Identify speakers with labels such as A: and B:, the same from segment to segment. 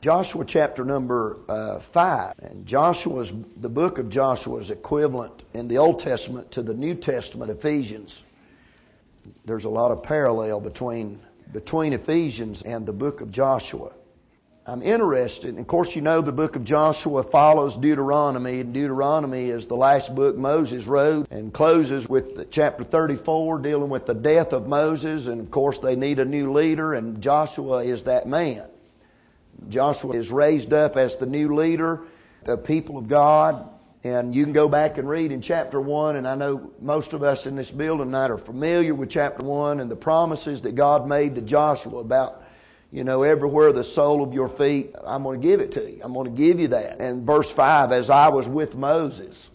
A: Joshua chapter number 5. And the book of Joshua is equivalent in the Old Testament to the New Testament Ephesians. There's a lot of parallel between Ephesians and the book of Joshua. I'm interested, and of course you know the book of Joshua follows Deuteronomy, and Deuteronomy is the last book Moses wrote and closes with chapter 34 dealing with the death of Moses, and of course they need a new leader, and Joshua is that man. Joshua is raised up as the new leader, the people of God, and you can go back and read in chapter 1, and I know most of us in this building tonight are familiar with chapter 1 and the promises that God made to Joshua about, everywhere the sole of your feet, I'm going to give it to you. I'm going to give you that. And verse 5, as I was with Moses,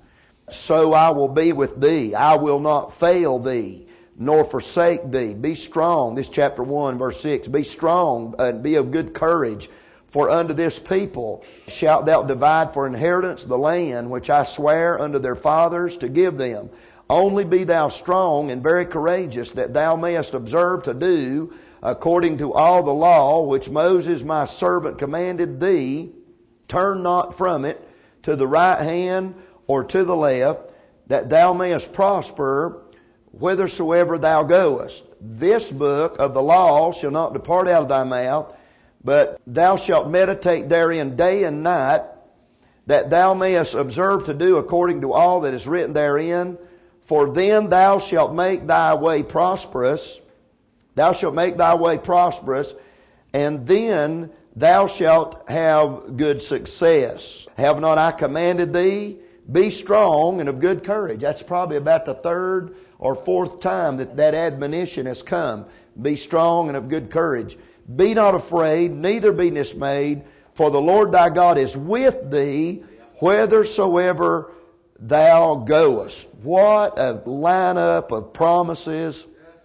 A: so I will be with thee. I will not fail thee, nor forsake thee. Be strong. This chapter 1, verse 6. Be strong and be of good courage. For unto this people shalt thou divide for inheritance the land which I swear unto their fathers to give them. Only be thou strong and very courageous, that thou mayest observe to do according to all the law which Moses my servant commanded thee. Turn not from it to the right hand or to the left, that thou mayest prosper whithersoever thou goest. This book of the law shall not depart out of thy mouth, but thou shalt meditate therein day and night, that thou mayest observe to do according to all that is written therein. For then thou shalt make thy way prosperous. Thou shalt make thy way prosperous, and then thou shalt have good success. Have not I commanded thee? Be strong and of good courage. That's probably about the third or fourth time that admonition has come. Be strong and of good courage. Be not afraid, neither be dismayed, for the Lord thy God is with thee whithersoever thou goest. What a lineup of promises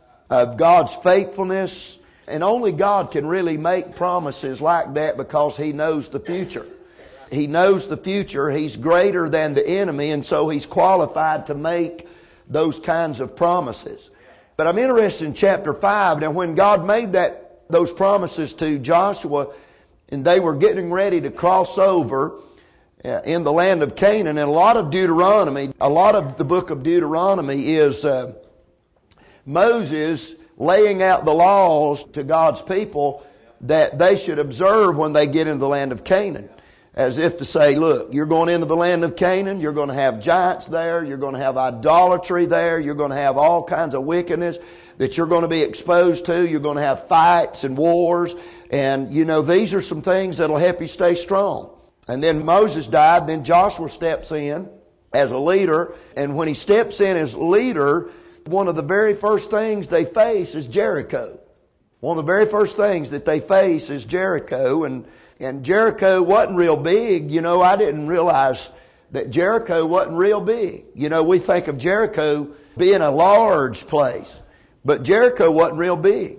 A: of God's faithfulness. And only God can really make promises like that because He knows the future. He knows the future. He's greater than the enemy, and so He's qualified to make those kinds of promises. But I'm interested in chapter 5. Now when God made those promises to Joshua, and they were getting ready to cross over in the land of Canaan, and a lot of the book of Deuteronomy is Moses laying out the laws to God's people that they should observe when they get into the land of Canaan. As if to say, look, you're going into the land of Canaan, you're going to have giants there, you're going to have idolatry there, you're going to have all kinds of wickedness that you're going to be exposed to, you're going to have fights and wars, and these are some things that'll help you stay strong. And then Moses died, then Joshua steps in as a leader, and when he steps in as leader, one of the very first things they face is Jericho. One of the very first things that they face is Jericho, and Jericho wasn't real big. I didn't realize that Jericho wasn't real big. We think of Jericho being a large place, but Jericho wasn't real big.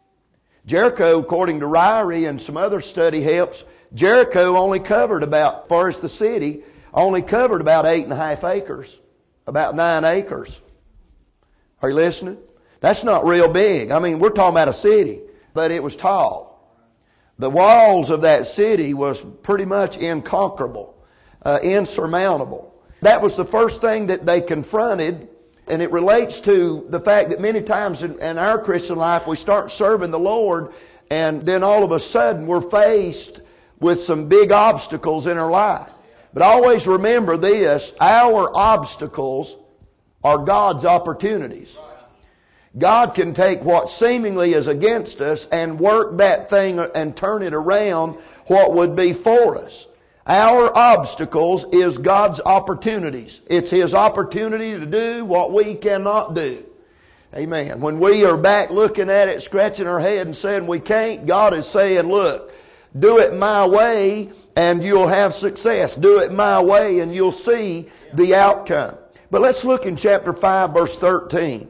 A: Jericho, according to Ryrie and some other study helps, Jericho only covered about, as far as the city, only covered about 8.5 acres, about 9 acres. Are you listening? That's not real big. We're talking about a city, but it was tall. The walls of that city was pretty much inconquerable, insurmountable. That was the first thing that they confronted, and it relates to the fact that many times in our Christian life we start serving the Lord, and then all of a sudden we're faced with some big obstacles in our life. But always remember this, our obstacles are God's opportunities. God can take what seemingly is against us and work that thing and turn it around what would be for us. Our obstacles is God's opportunities. It's His opportunity to do what we cannot do. Amen. When we are back looking at it, scratching our head and saying we can't, God is saying, look, do it my way and you'll have success. Do it my way and you'll see the outcome. But let's look in chapter 5, verse 13.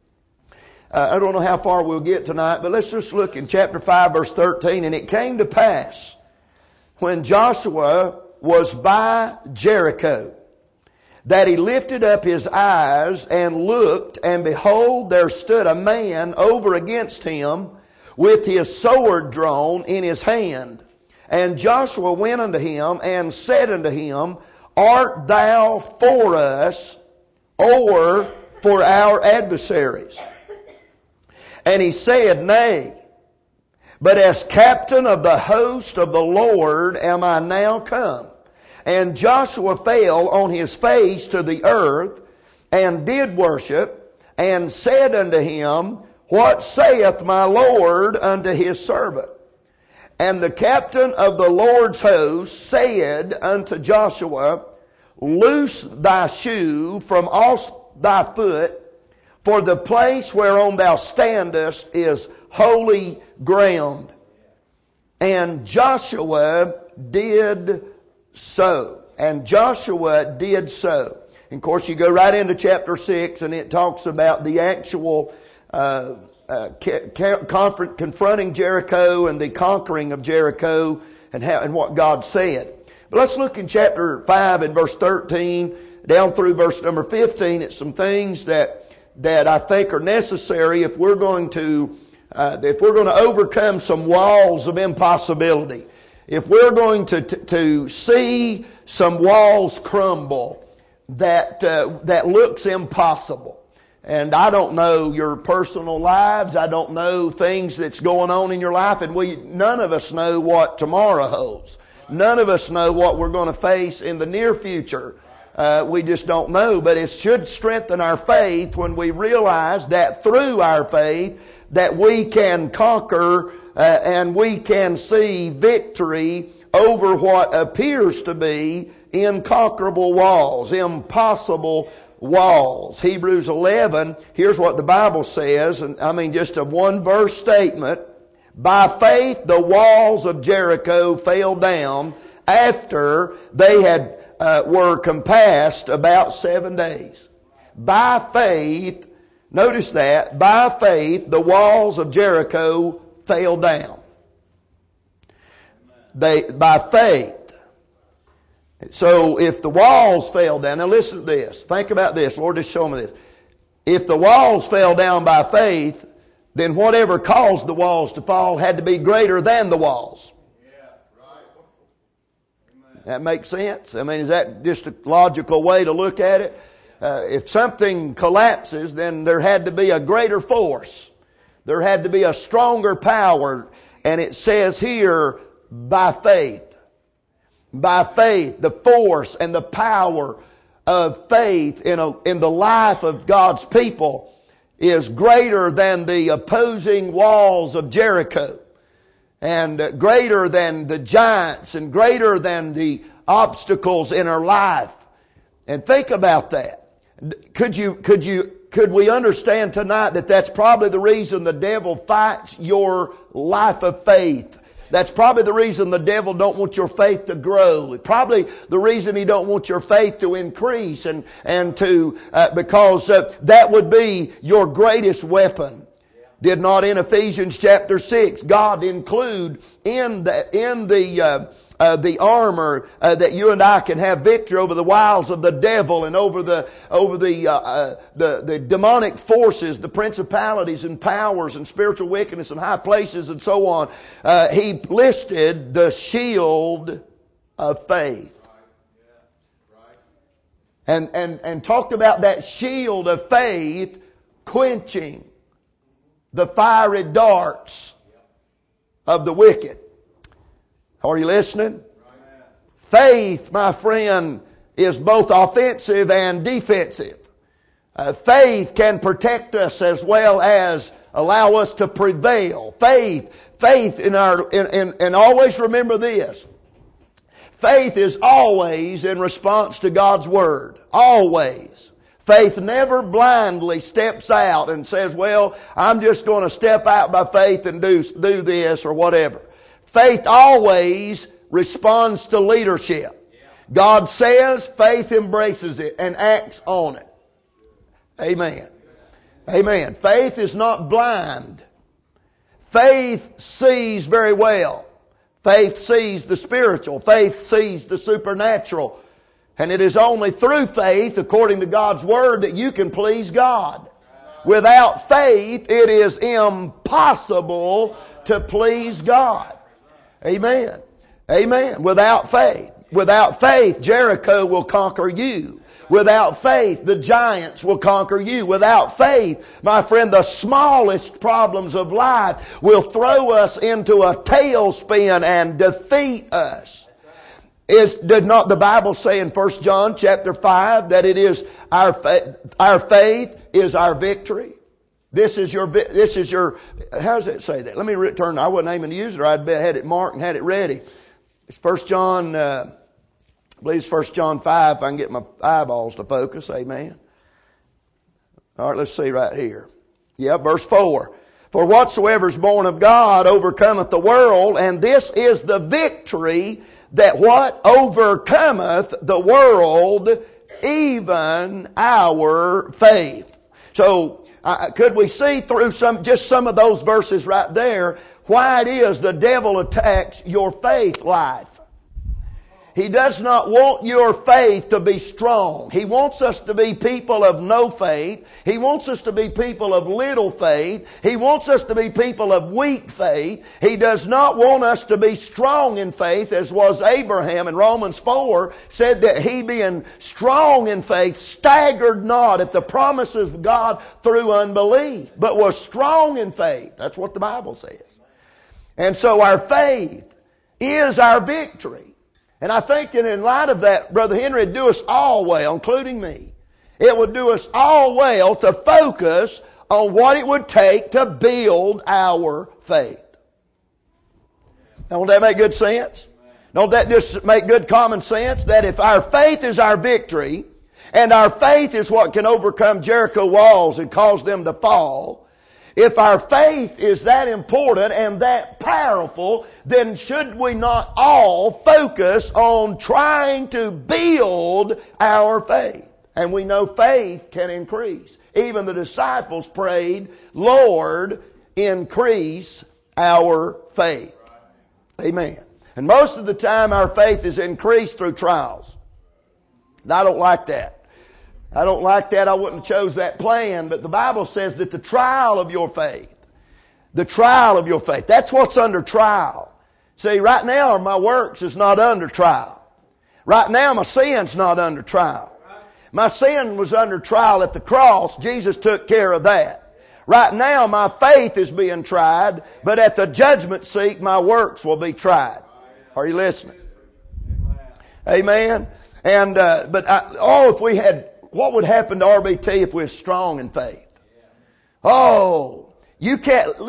A: I don't know how far we'll get tonight, but let's just look in chapter 5, verse 13. And it came to pass, when Joshua was by Jericho, that he lifted up his eyes and looked, and behold, there stood a man over against him with his sword drawn in his hand. And Joshua went unto him and said unto him, Art thou for us or for our adversaries? And he said, Nay, but as captain of the host of the Lord am I now come. And Joshua fell on his face to the earth, and did worship, and said unto him, What saith my Lord unto his servant? And the captain of the Lord's host said unto Joshua, Loose thy shoe from off thy foot, for the place whereon thou standest is holy ground. And Joshua did so. And Joshua did so. And of course, you go right into chapter 6, and it talks about the actual confronting Jericho and the conquering of Jericho and what God said. But let's look in chapter 5 and verse 13 down through verse number 15 at some things that I think are necessary if we're going to overcome some walls of impossibility. If we're going to see some walls crumble that looks impossible. And I don't know your personal lives. I don't know things that's going on in your life. And none of us know what tomorrow holds. None of us know what we're going to face in the near future. We just don't know. But it should strengthen our faith when we realize that through our faith that we can conquer and we can see victory over what appears to be inconquerable walls, impossible walls. Hebrews 11, here's what the Bible says, and I mean just a one verse statement. By faith the walls of Jericho fell down after they were compassed about 7 days. By faith, notice that, by faith the walls of Jericho fell down. By faith. So if the walls fell down, now listen to this. Think about this. Lord, just show me this. If the walls fell down by faith, then whatever caused the walls to fall had to be greater than the walls.
B: Yeah, right.
A: That makes sense? I mean, is that just a logical way to look at it? If something collapses, then there had to be a greater force. There had to be a stronger power. And it says here, by faith. By faith, the force and the power of faith in the life of God's people is greater than the opposing walls of Jericho, and greater than the giants, and greater than the obstacles in our life. And think about that. Could we understand tonight that that's probably the reason the devil fights your life of faith? That's probably the reason the devil don't want your faith to grow. Probably the reason he don't want your faith to increase because that would be your greatest weapon. Did not in Ephesians chapter 6 God include in the armor that you and I can have victory over the wiles of the devil and over the demonic forces, the principalities and powers and spiritual wickedness in high places and so on. He listed the shield of faith. And talked about that shield of faith quenching the fiery darts of the wicked. Are you listening? Faith, my friend, is both offensive and defensive. Faith can protect us as well as allow us to prevail. Faith and always remember this. Faith is always in response to God's Word. Always. Faith never blindly steps out and says, well, I'm just going to step out by faith and do this or whatever. Faith always responds to leadership. God says, faith embraces it and acts on it. Amen. Amen. Faith is not blind. Faith sees very well. Faith sees the spiritual. Faith sees the supernatural. And it is only through faith, according to God's Word, that you can please God. Without faith, it is impossible to please God. Amen. Amen. Without faith. Without faith, Jericho will conquer you. Without faith, the giants will conquer you. Without faith, my friend, the smallest problems of life will throw us into a tailspin and defeat us. Did not the Bible say in 1 John chapter 5 that it is our faith is our victory? This is your, how does it say that? Let me return. I wasn't aiming to use it, or I'd had it marked and had it ready. It's 1 John, I believe it's 1 John 5, if I can get my eyeballs to focus. Amen. All right, let's see right here. Yeah, verse 4. For whatsoever is born of God overcometh the world, and this is the victory that what? Overcometh the world, even our faith. So, could we see through some of those verses right there why it is the devil attacks your faith life? He does not want your faith to be strong. He wants us to be people of no faith. He wants us to be people of little faith. He wants us to be people of weak faith. He does not want us to be strong in faith, as was Abraham in Romans 4, said that he, being strong in faith, staggered not at the promises of God through unbelief, but was strong in faith. That's what the Bible says. And so our faith is our victory. And I think that in light of that, Brother Henry, it'd do us all well, including me. It would do us all well to focus on what it would take to build our faith. Don't that make good sense? Don't that just make good common sense? That if our faith is our victory, and our faith is what can overcome Jericho walls and cause them to fall, if our faith is that important and that powerful, then should we not all focus on trying to build our faith? And we know faith can increase. Even the disciples prayed, Lord, increase our faith. Amen. And most of the time our faith is increased through trials. And I don't like that. I don't like that. I wouldn't have chose that plan. But the Bible says that the trial of your faith, that's what's under trial. See, right now my works is not under trial. Right now my sin's not under trial. My sin was under trial at the cross. Jesus took care of that. Right now my faith is being tried, but at the judgment seat my works will be tried. Are you listening? Amen. And if we had, what would happen to RBT if we're strong in faith? Oh, you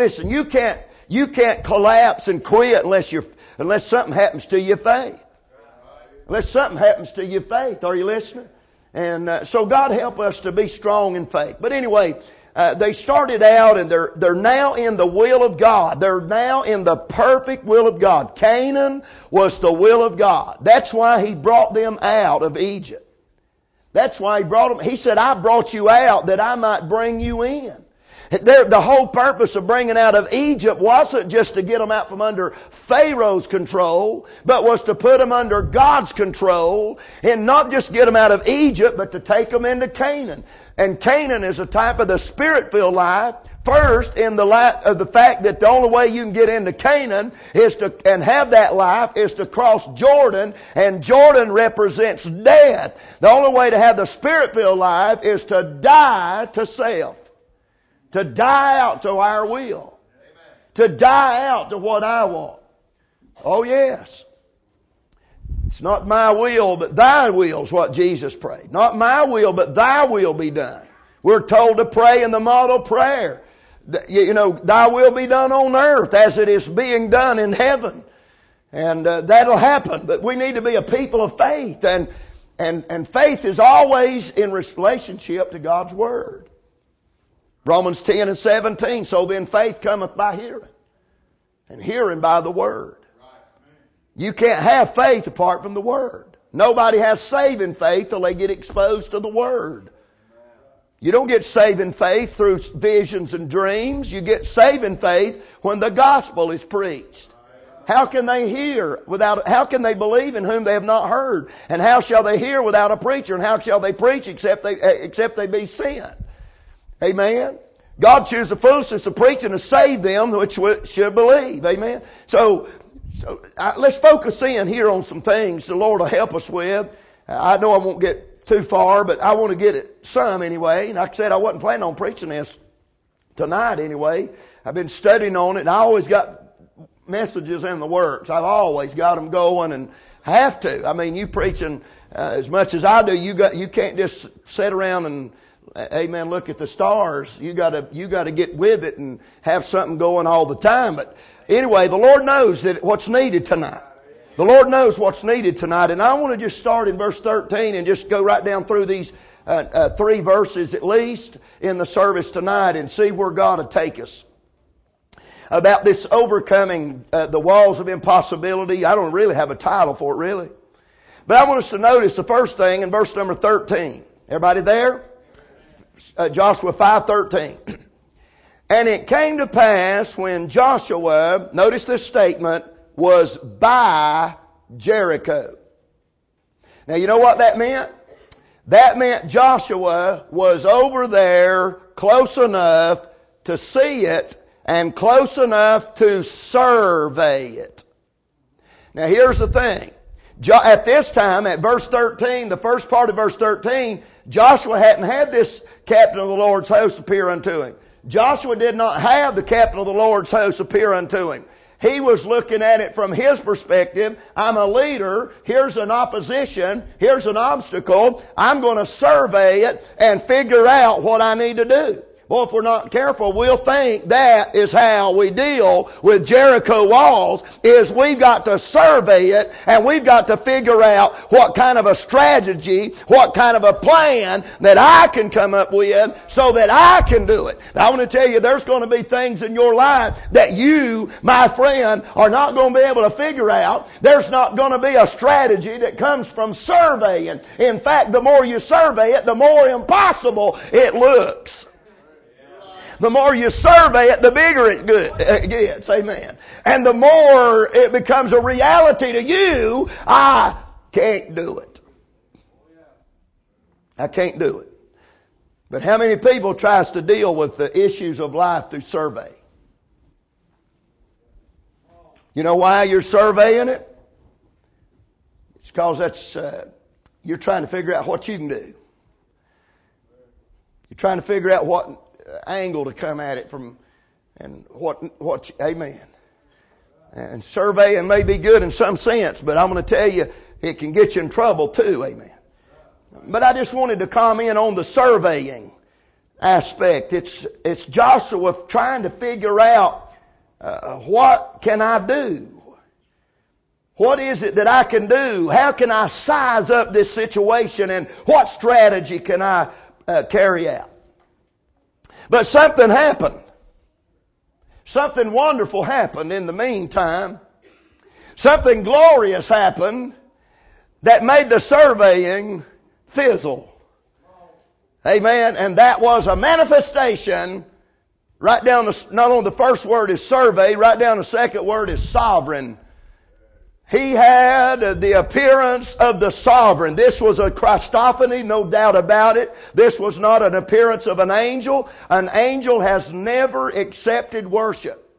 A: can't collapse and quit unless something happens to your faith. Unless something happens to your faith. Are you listening? And so God help us to be strong in faith. But anyway, they started out and they're now in the will of God. They're now in the perfect will of God. Canaan was the will of God. That's why He brought them out of Egypt. That's why He brought them. He said, I brought you out that I might bring you in. The whole purpose of bringing out of Egypt wasn't just to get them out from under Pharaoh's control, but was to put them under God's control, and not just get them out of Egypt, but to take them into Canaan. And Canaan is a type of the Spirit-filled life. First, in the fact that the only way you can get into Canaan and have that life is to cross Jordan, and Jordan represents death. The only way to have the Spirit-filled life is to die to self. To die out to our will. To die out to what I want. Oh yes. It's not my will, but thy will is what Jesus prayed. Not my will, but thy will be done. We're told to pray in the model prayer. Thy will be done on earth as it is being done in heaven. And that'll happen. But we need to be a people of faith. And faith is always in relationship to God's Word. Romans 10 and 17, so then faith cometh by hearing, and hearing by the Word. You can't have faith apart from the Word. Nobody has saving faith till they get exposed to the Word. You don't get saving faith through visions and dreams. You get saving faith when the gospel is preached. How can they how can they believe in whom they have not heard? And how shall they hear without a preacher? And how shall they preach except they be sent? Amen. God chose the foolishness of preaching to save them which should believe. Amen. So So let's focus in here on some things the Lord will help us with. I know I won't get too far, but I want to get it some anyway. And like I said, I wasn't planning on preaching this tonight anyway. I've been studying on it, and I always got messages in the works. I've always got them going, and have to. I mean, you preaching as much as I do, you can't just sit around and amen, look at the stars. You got to get with it and have something going all the time. But anyway, the Lord knows what's needed tonight. The Lord knows what's needed tonight, and I want to just start in verse 13 and just go right down through these 3 verses at least in the service tonight and see where God will take us. About this overcoming the walls of impossibility. I don't really have a title for it, really. But I want us to notice the first thing in verse number 13. Everybody there? Joshua 5:13. And it came to pass when Joshua, notice this statement, was by Jericho. Now you know what that meant? That meant Joshua was over there close enough to see it and close enough to survey it. Now here's the thing. At this time, at verse 13, the first part of verse 13, Joshua hadn't had this captain of the Lord's host appear unto him. Joshua did not have the captain of the Lord's host appear unto him. He was looking at it from his perspective. I'm a leader. Here's an opposition. Here's an obstacle. I'm going to survey it and figure out what I need to do. Well, if we're not careful, we'll think that is how we deal with Jericho walls, is we've got to survey it and we've got to figure out what kind of a strategy, what kind of a plan that I can come up with so that I can do it. Now, I want to tell you, there's going to be things in your life that you, my friend, are not going to be able to figure out. There's not going to be a strategy that comes from surveying. In fact, the more you survey it, the more impossible it looks. The more you survey it, the bigger it gets. Amen. And the more it becomes a reality to you, I can't do it. I can't do it. But how many people tries to deal with the issues of life through survey? You know why you're surveying it? It's because you're trying to figure out what you can do. You're trying to figure out what angle to come at it from, and what amen. And surveying may be good in some sense, but I'm going to tell you, it can get you in trouble too, amen. But I just wanted to comment on the surveying aspect. It's Joshua trying to figure out what can I do? What is it that I can do? How can I size up this situation, and what strategy can I carry out? But something happened. Something wonderful happened in the meantime. Something glorious happened that made the surveying fizzle. Amen. And that was a manifestation. Right down not only the first word is survey, right down the second word is sovereign. He had the appearance of the sovereign. This was a Christophany, no doubt about it. This was not an appearance of an angel. An angel has never accepted worship.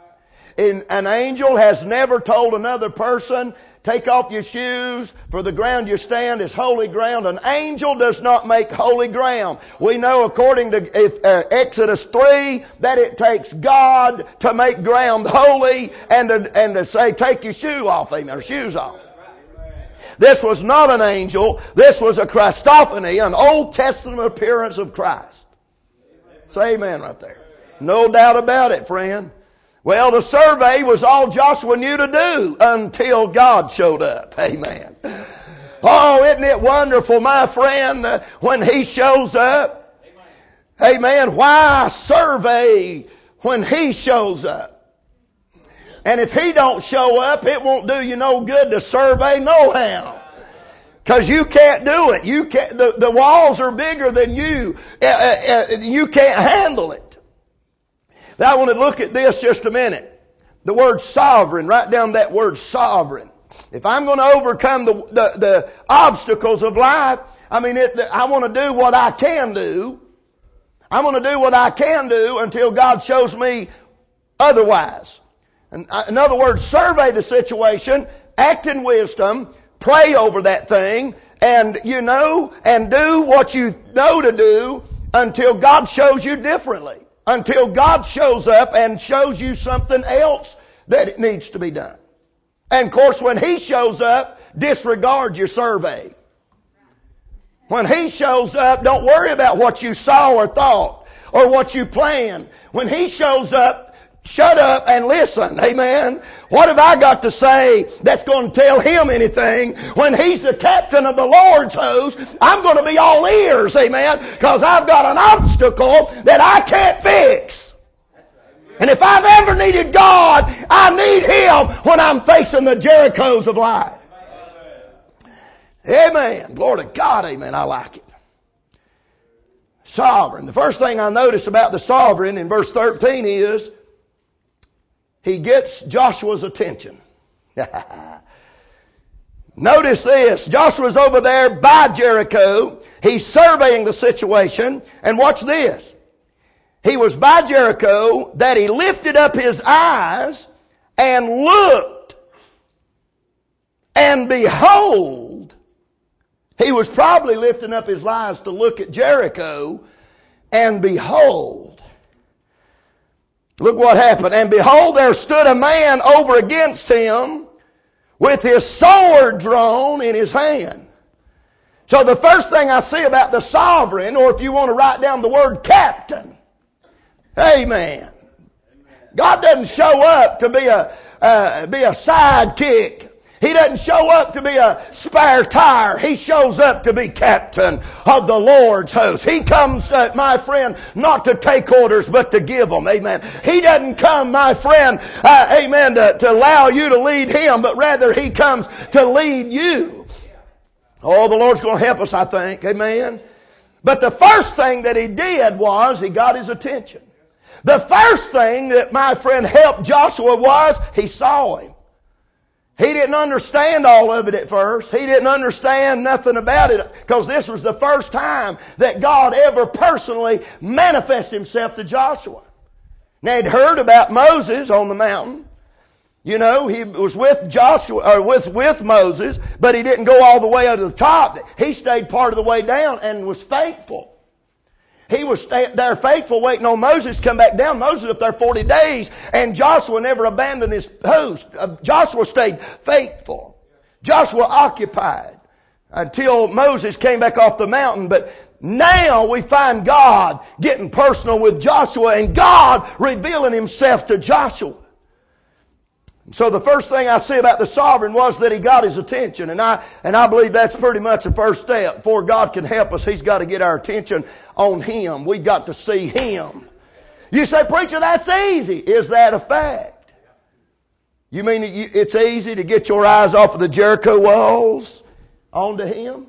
A: An angel has never told another person, take off your shoes, for the ground you stand is holy ground. An angel does not make holy ground. We know according to Exodus 3 that it takes God to make ground holy and to say, take your shoe off, amen, or shoes off. This was not an angel. This was a Christophany, an Old Testament appearance of Christ. Say amen right there. No doubt about it, friend. Well, the survey was all Joshua knew to do until God showed up. Amen. Oh, isn't it wonderful, my friend, when He shows up? Amen. Why survey when He shows up? And if He don't show up, it won't do you no good to survey nohow. Because you can't do it. You can't. The walls are bigger than you. You can't handle it. Now I want to look at this just a minute. The word sovereign, write down that word sovereign. If I'm going to overcome the obstacles of life, I want to do what I can do. I'm going to do what I can do until God shows me otherwise. In other words, survey the situation, act in wisdom, pray over that thing, and do what you know to do until God shows you differently. Until God shows up and shows you something else that it needs to be done. And of course, when He shows up, disregard your survey. When He shows up, don't worry about what you saw or thought or what you planned. When He shows up, shut up and listen. Amen. What have I got to say that's going to tell Him anything? When He's the captain of the Lord's host, I'm going to be all ears. Amen. Because I've got an obstacle that I can't fix. And if I've ever needed God, I need Him when I'm facing the Jerichos of life. Amen. Glory to God. Amen. I like it. Sovereign. The first thing I notice about the sovereign in verse 13 is he gets Joshua's attention. Notice this. Joshua's over there by Jericho. He's surveying the situation. And watch this. He was by Jericho that he lifted up his eyes and looked. And behold, he was probably lifting up his eyes to look at Jericho. And behold, look what happened. And behold, there stood a man over against him with his sword drawn in his hand. So the first thing I see about the sovereign, or if you want to write down the word captain, amen. God doesn't show up to be a sidekick. He doesn't show up to be a spare tire. He shows up to be captain of the Lord's host. He comes, my friend, not to take orders, but to give them. Amen. He doesn't come, my friend, amen, to allow you to lead Him, but rather He comes to lead you. Oh, the Lord's going to help us, I think. Amen. But the first thing that He did was He got his attention. The first thing that, my friend, helped Joshua was He saw him. He didn't understand all of it at first. He didn't understand nothing about it because this was the first time that God ever personally manifested Himself to Joshua. Now he'd heard about Moses on the mountain. You know, he was with Joshua, or with Moses, but he didn't go all the way up to the top. He stayed part of the way down and was faithful. He was there faithful waiting on Moses to come back down. Moses was up there 40 days and Joshua never abandoned his post. Joshua stayed faithful. Joshua occupied until Moses came back off the mountain. But now we find God getting personal with Joshua and God revealing Himself to Joshua. So the first thing I see about the sovereign was that he got his attention. And I believe that's pretty much the first step. Before God can help us, He's got to get our attention on Him. We've got to see Him. You say, preacher, that's easy. Is that a fact? You mean it's easy to get your eyes off of the Jericho walls onto Him?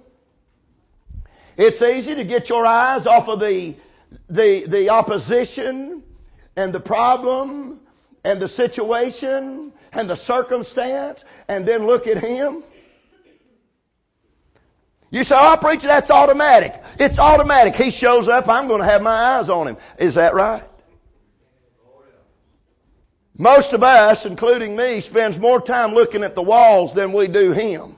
A: It's easy to get your eyes off of the opposition and the problem and the situation and the circumstance and then look at Him? You say, oh, preacher, that's automatic. It's automatic. He shows up, I'm going to have my eyes on Him. Is that right? Most of us, including me, spends more time looking at the walls than we do Him.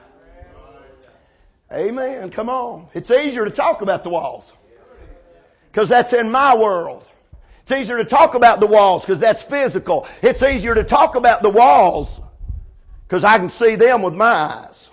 A: Amen. Come on. It's easier to talk about the walls because that's in my world. It's easier to talk about the walls because that's physical. It's easier to talk about the walls because I can see them with my eyes.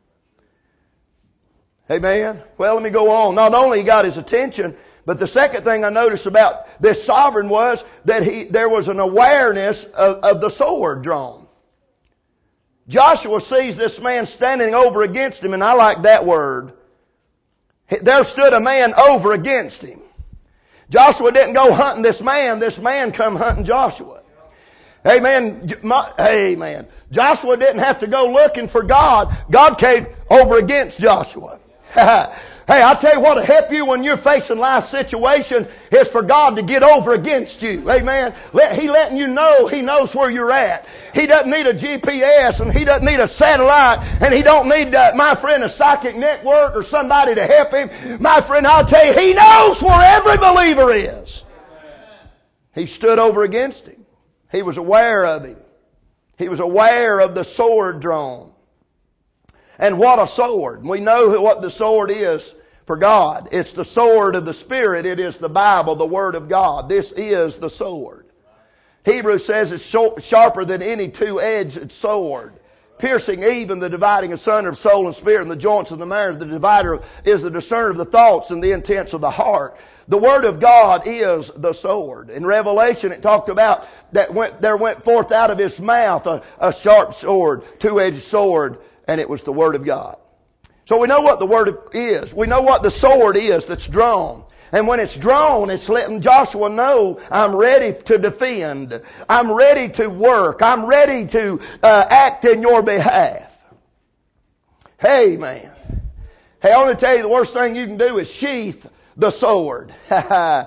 A: Amen. Well, let me go on. Not only he got his attention, but the second thing I noticed about this sovereign was that there was an awareness of the sword drawn. Joshua sees this man standing over against him, and I like that word. There stood a man over against him. Joshua didn't go hunting this man come hunting Joshua. Amen. Amen. Joshua didn't have to go looking for God. God came over against Joshua. Hey, I'll tell you what will help you when you're facing life situations is for God to get over against you. Amen. He letting you know He knows where you're at. He doesn't need a GPS and He doesn't need a satellite and He don't need, my friend, a psychic network or somebody to help him. My friend, I'll tell you, He knows where every believer is. He stood over against him. He was aware of him. He was aware of the sword drawn. And what a sword. We know what the sword is for God. It's the sword of the Spirit. It is the Bible, the Word of God. This is the sword. Hebrews says it's sharper than any two-edged sword, piercing even the dividing asunder of soul and spirit and the joints and the marrow. The divider is the discerner of the thoughts and the intents of the heart. The Word of God is the sword. In Revelation it talked about that there went forth out of His mouth a sharp sword, two-edged sword, and it was the Word of God. So we know what the Word is. We know what the sword is that's drawn. And when it's drawn, it's letting Joshua know, I'm ready to defend. I'm ready to work. I'm ready to act in your behalf. Hey, man. Hey, I want to tell you the worst thing you can do is sheath the sword. Amen.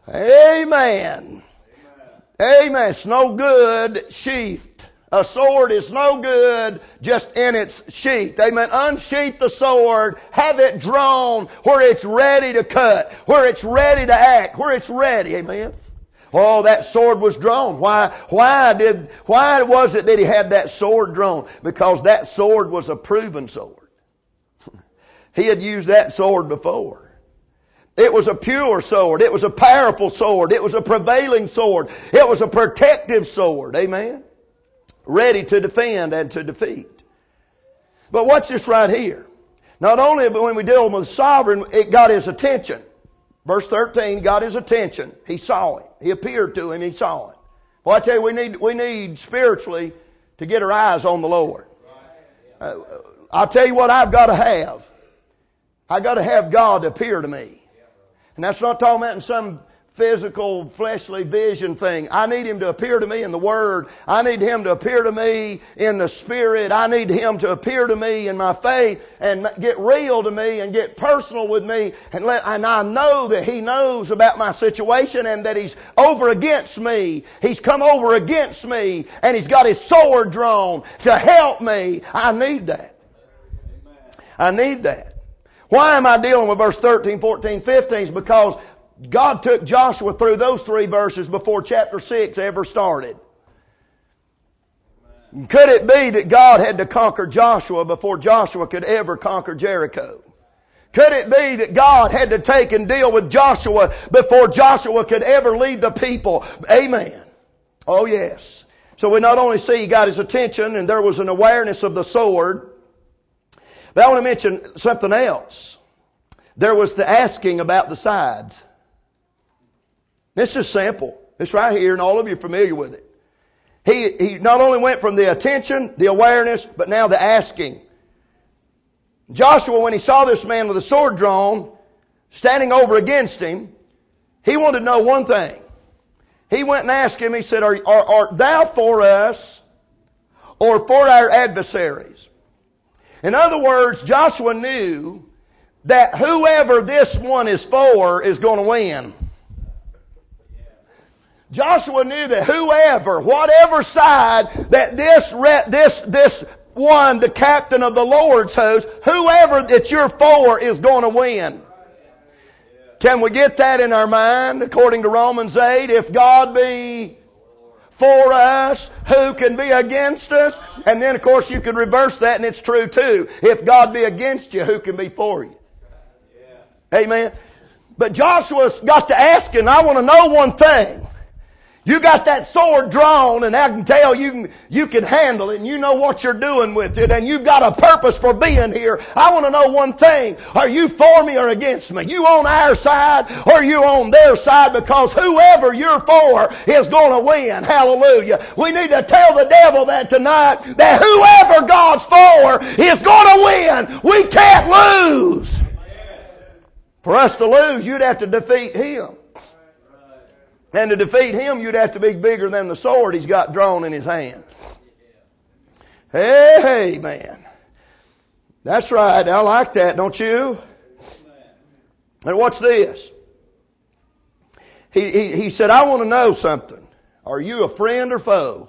A: Amen. It's no good sheathed. A sword is no good just in its sheath. Amen. Unsheath the sword. Have it drawn where it's ready to cut. Where it's ready to act. Where it's ready. Amen. Oh, that sword was drawn. Why was it that he had that sword drawn? Because that sword was a proven sword. He had used that sword before. It was a pure sword. It was a powerful sword. It was a prevailing sword. It was a protective sword. Amen. Ready to defend and to defeat. But watch this right here. Not only when we deal with the sovereign, it got his attention. Verse 13 got his attention. He saw him. He appeared to him. He saw him. Well, I tell you, we need spiritually to get our eyes on the Lord. I'll tell you what I've got to have. I've got to have God appear to me. And that's not talking about in some physical, fleshly vision thing. I need Him to appear to me in the Word. I need Him to appear to me in the Spirit. I need Him to appear to me in my faith and get real to me and get personal with me. And I know that He knows about my situation and that He's over against me. He's come over against me and He's got His sword drawn to help me. I need that. I need that. Why am I dealing with verse 13, 14, 15? It's because God took Joshua through those three verses before chapter 6 ever started. Could it be that God had to conquer Joshua before Joshua could ever conquer Jericho? Could it be that God had to take and deal with Joshua before Joshua could ever lead the people? Amen. Oh yes. So we not only see He got his attention and there was an awareness of the sword, but I want to mention something else. There was the asking about the sides. This is simple. It's right here and all of you are familiar with it. He not only went from the attention, the awareness, but now the asking. Joshua, when he saw this man with a sword drawn, standing over against him, he wanted to know one thing. He went and asked him, he said, Art thou for us or for our adversaries? In other words, Joshua knew that whoever this one is for is going to win. Joshua knew that whatever side that this one, the captain of the Lord's host, whoever that you're for is going to win. Can we get that in our mind? According to Romans 8, if God be for us, who can be against us? And then of course you could reverse that and it's true too. If God be against you, who can be for you? Amen. But Joshua's got to asking, I want to know one thing. You got that sword drawn and I can tell you can handle it and you know what you're doing with it and you've got a purpose for being here. I want to know one thing. Are you for me or against me? You on our side or you on their side? Because whoever you're for is going to win. Hallelujah. We need to tell the devil that tonight, that whoever God's for is going to win. We can't lose. For us to lose, you'd have to defeat Him. And to defeat Him, you'd have to be bigger than the sword He's got drawn in His hand. Hey, man. That's right. I like that, don't you? And what's this? He said, I want to know something. Are you a friend or foe?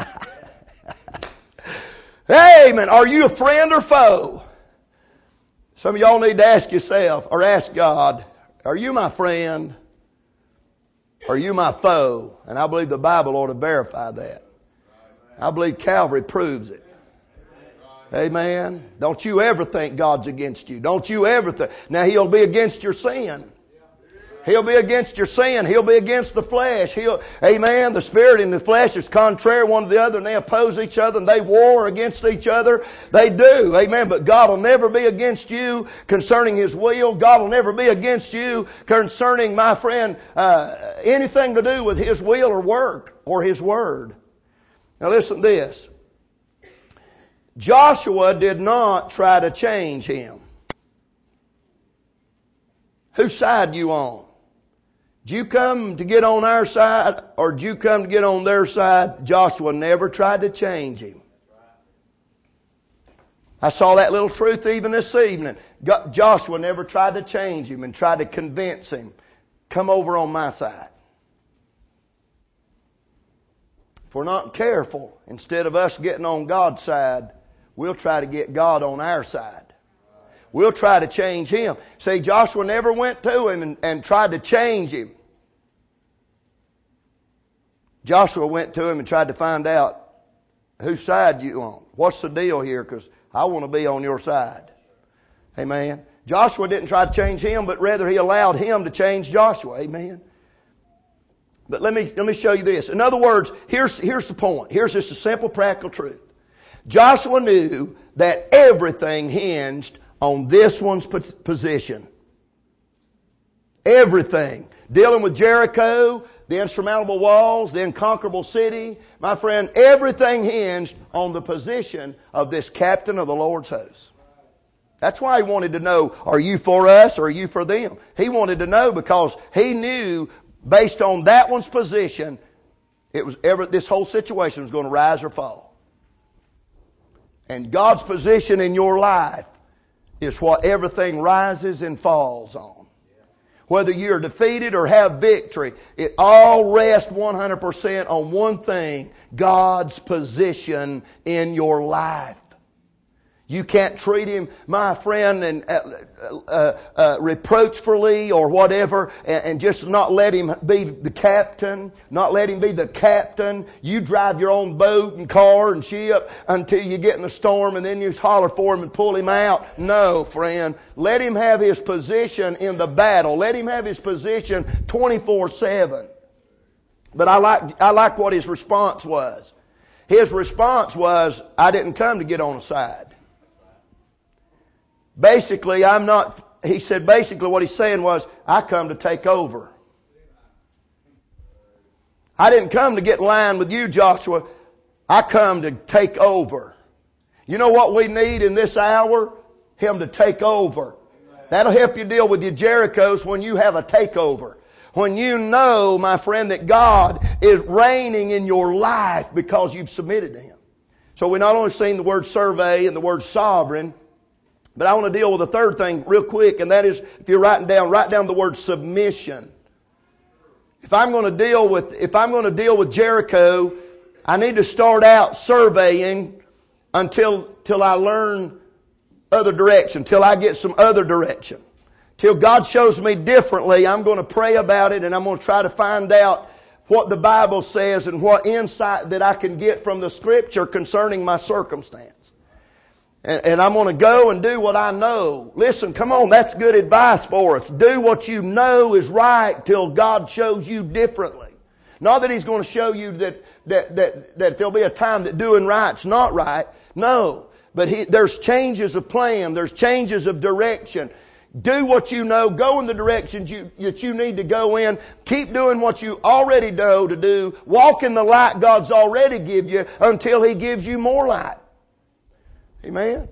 A: Hey, man. Are you a friend or foe? Some of y'all need to ask yourself or ask God, are you my friend? Are you my foe? And I believe the Bible ought to verify that. I believe Calvary proves it. Amen. Don't you ever think God's against you. Don't you ever think. Now He'll be against your sin. He'll be against your sin. He'll be against the flesh. Amen. The spirit and the flesh is contrary one to the other, and they oppose each other, and they war against each other. They do. Amen. But God will never be against you concerning His will. God will never be against you concerning, my friend, anything to do with His will or work or His word. Now listen to this. Joshua did not try to change him. Whose side you on? Did you come to get on our side or did you come to get on their side? Joshua never tried to change him. I saw that little truth even this evening. Joshua never tried to change him and tried to convince him, come over on my side. If we're not careful, instead of us getting on God's side, we'll try to get God on our side. We'll try to change Him. See, Joshua never went to him and tried to change him. Joshua went to him and tried to find out whose side you on. What's the deal here? Because I want to be on your side. Amen. Joshua didn't try to change him, but rather he allowed him to change Joshua. Amen. But let me show you this. In other words, here's the point. Here's just a simple practical truth. Joshua knew that everything hinged on this one's position. Everything. Dealing with Jericho, the insurmountable walls, the inconquerable city. My friend, everything hinged on the position of this captain of the Lord's host. That's why he wanted to know, are you for us or are you for them? He wanted to know because he knew based on that one's position, this whole situation was going to rise or fall. And God's position in your life is what everything rises and falls on. Whether you're defeated or have victory, it all rests 100% on one thing, God's position in your life. You can't treat him, my friend, and reproachfully or whatever, and just not let him be the captain. Not let him be the captain. You drive your own boat and car and ship until you get in a storm, and then you holler for him and pull him out. No, friend. Let him have his position in the battle. Let him have his position 24/7. But I like what his response was. His response was, I didn't come to get on a side. Basically, he said basically what he's saying was, I come to take over. I didn't come to get in line with you, Joshua. I come to take over. You know what we need in this hour? Him to take over. That'll help you deal with your Jerichos when you have a takeover. When you know, my friend, that God is reigning in your life because you've submitted to Him. So we not only seen the word survey and the word sovereign, but I want to deal with a third thing real quick, and that is, if you're write down the word submission. If I'm going to deal with Jericho, I need to start out surveying until I learn other direction, till I get some other direction. Till God shows me differently, I'm going to pray about it, and I'm going to try to find out what the Bible says and what insight that I can get from the Scripture concerning my circumstance. And I'm going to go and do what I know. Listen, come on, that's good advice for us. Do what you know is right till God shows you differently. Not that He's going to show you that there'll be a time that doing right's not right. No. But there's changes of plan. There's changes of direction. Do what you know. Go in the directions that you need to go in. Keep doing what you already know to do. Walk in the light God's already give you until He gives you more light. Amen.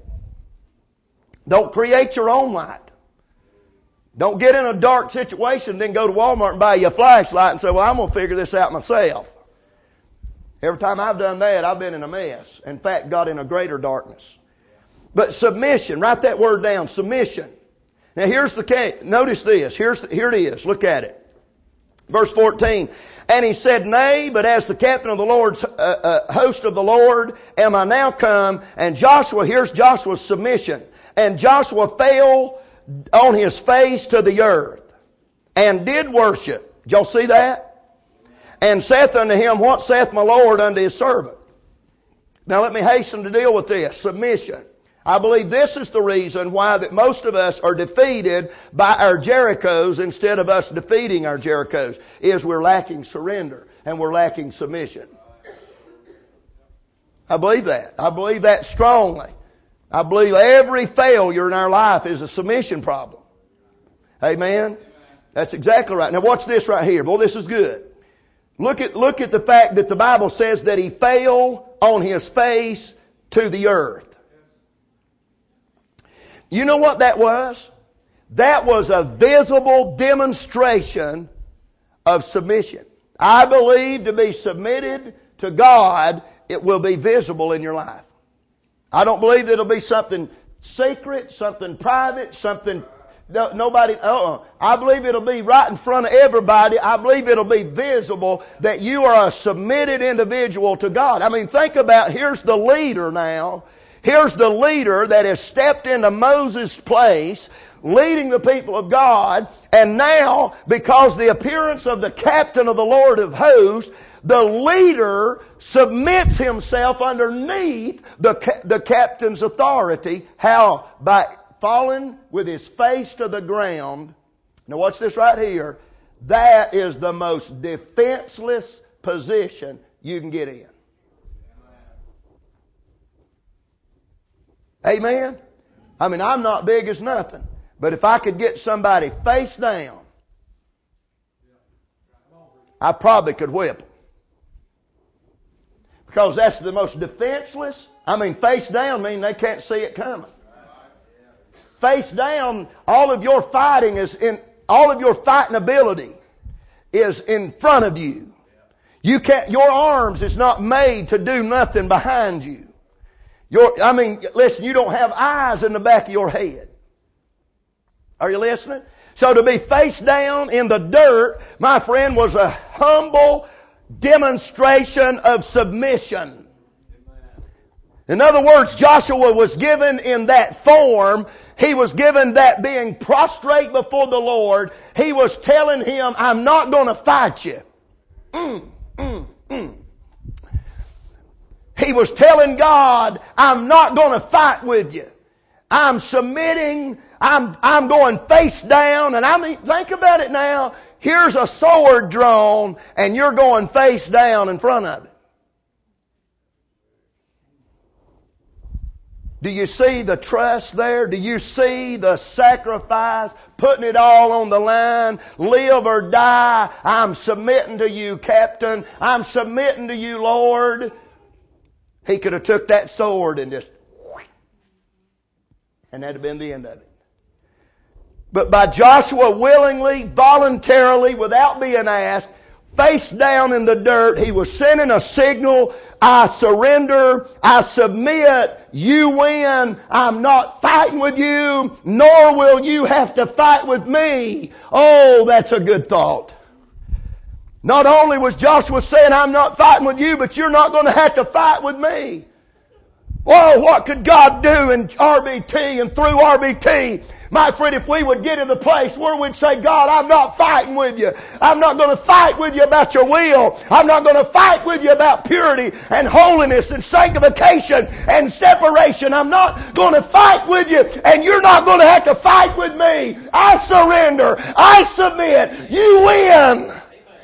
A: Don't create your own light. Don't get in a dark situation, then go to Walmart and buy you a flashlight and say, well, I'm going to figure this out myself. Every time I've done that, I've been in a mess. In fact, got in a greater darkness. But submission, write that word down, submission. Now here's the case. Notice this. Here it is. Look at it. Verse 14. And he said, Nay, but as the captain of the Lord's host of the Lord am I now come. And Joshua, here's Joshua's submission. And Joshua fell on his face to the earth and did worship. Did y'all see that? And saith unto him, What saith my Lord unto his servant? Now let me hasten to deal with this. Submission. I believe this is the reason why that most of us are defeated by our Jerichos instead of us defeating our Jerichos, is we're lacking surrender and we're lacking submission. I believe that. I believe that strongly. I believe every failure in our life is a submission problem. Amen? That's exactly right. Now watch this right here. Boy, this is good. Look at the fact that the Bible says that he fell on his face to the earth. You know what that was? That was a visible demonstration of submission. I believe to be submitted to God, it will be visible in your life. I don't believe that it'll be something secret, something private, something nobody. I believe it'll be right in front of everybody. I believe it'll be visible that you are a submitted individual to God. I mean, think about, here's the leader now. Here's the leader that has stepped into Moses' place, leading the people of God, and now, because the appearance of the captain of the Lord of hosts, the leader submits himself underneath the captain's authority. How? By falling with his face to the ground. Now watch this right here. That is the most defenseless position you can get in. Amen? I mean, I'm not big as nothing. But if I could get somebody face down, I probably could whip them. Because that's the most defenseless. I mean, face down means they can't see it coming. Face down, all of your fighting ability is in front of you. Your arms is not made to do nothing behind you. Listen, you don't have eyes in the back of your head. Are you listening? So to be face down in the dirt, my friend, was a humble demonstration of submission. In other words, Joshua was given in that form. He was given that being prostrate before the Lord. He was telling him, I'm not going to fight you. He was telling God, I'm not going to fight with you. I'm submitting. I'm going face down. And I mean, think about it now. Here's a sword drawn and you're going face down in front of it. Do you see the trust there? Do you see the sacrifice? Putting it all on the line. Live or die. I'm submitting to you, Captain. I'm submitting to you, Lord. He could have took that sword and just, and that'd have been the end of it. But by Joshua willingly, voluntarily, without being asked, face down in the dirt, he was sending a signal. I surrender. I submit. You win. I'm not fighting with you, nor will you have to fight with me. Oh, that's a good thought. Not only was Joshua saying, I'm not fighting with you, but you're not going to have to fight with me. Whoa, what could God do in RBT and through RBT? My friend, if we would get to the place where we'd say, God, I'm not fighting with you. I'm not going to fight with you about your will. I'm not going to fight with you about purity and holiness and sanctification and separation. I'm not going to fight with you, and you're not going to have to fight with me. I surrender. I submit. You win.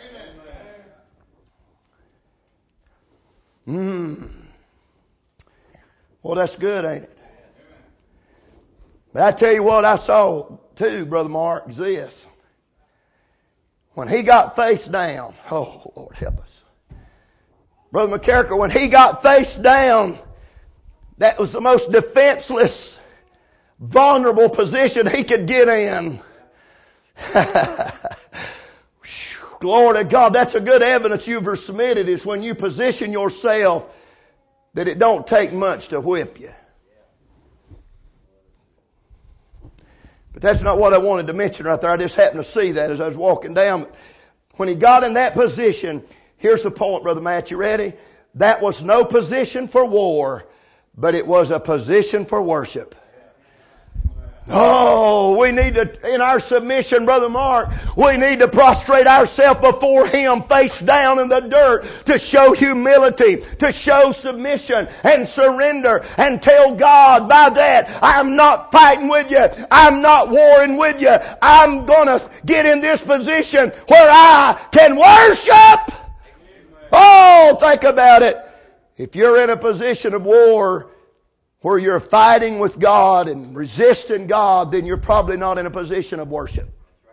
A: Well, that's good, ain't it? But I tell you what I saw too, Brother Mark, is this. When he got face down, oh, Lord help us. Brother McCarricker, when he got face down, that was the most defenseless, vulnerable position he could get in. Glory to God. That's a good evidence you've submitted, is when you position yourself that it don't take much to whip you. But that's not what I wanted to mention right there. I just happened to see that as I was walking down. When he got in that position, here's the point, Brother Matt. You ready? That was no position for war, but it was a position for worship. Oh, we need to, in our submission, Brother Mark, we need to prostrate ourselves before Him, face down in the dirt, to show humility, to show submission and surrender, and tell God by that, I'm not fighting with you, I'm not warring with you, I'm gonna get in this position where I can worship. Oh, think about it. If you're in a position of war, where you're fighting with God and resisting God, then you're probably not in a position of worship.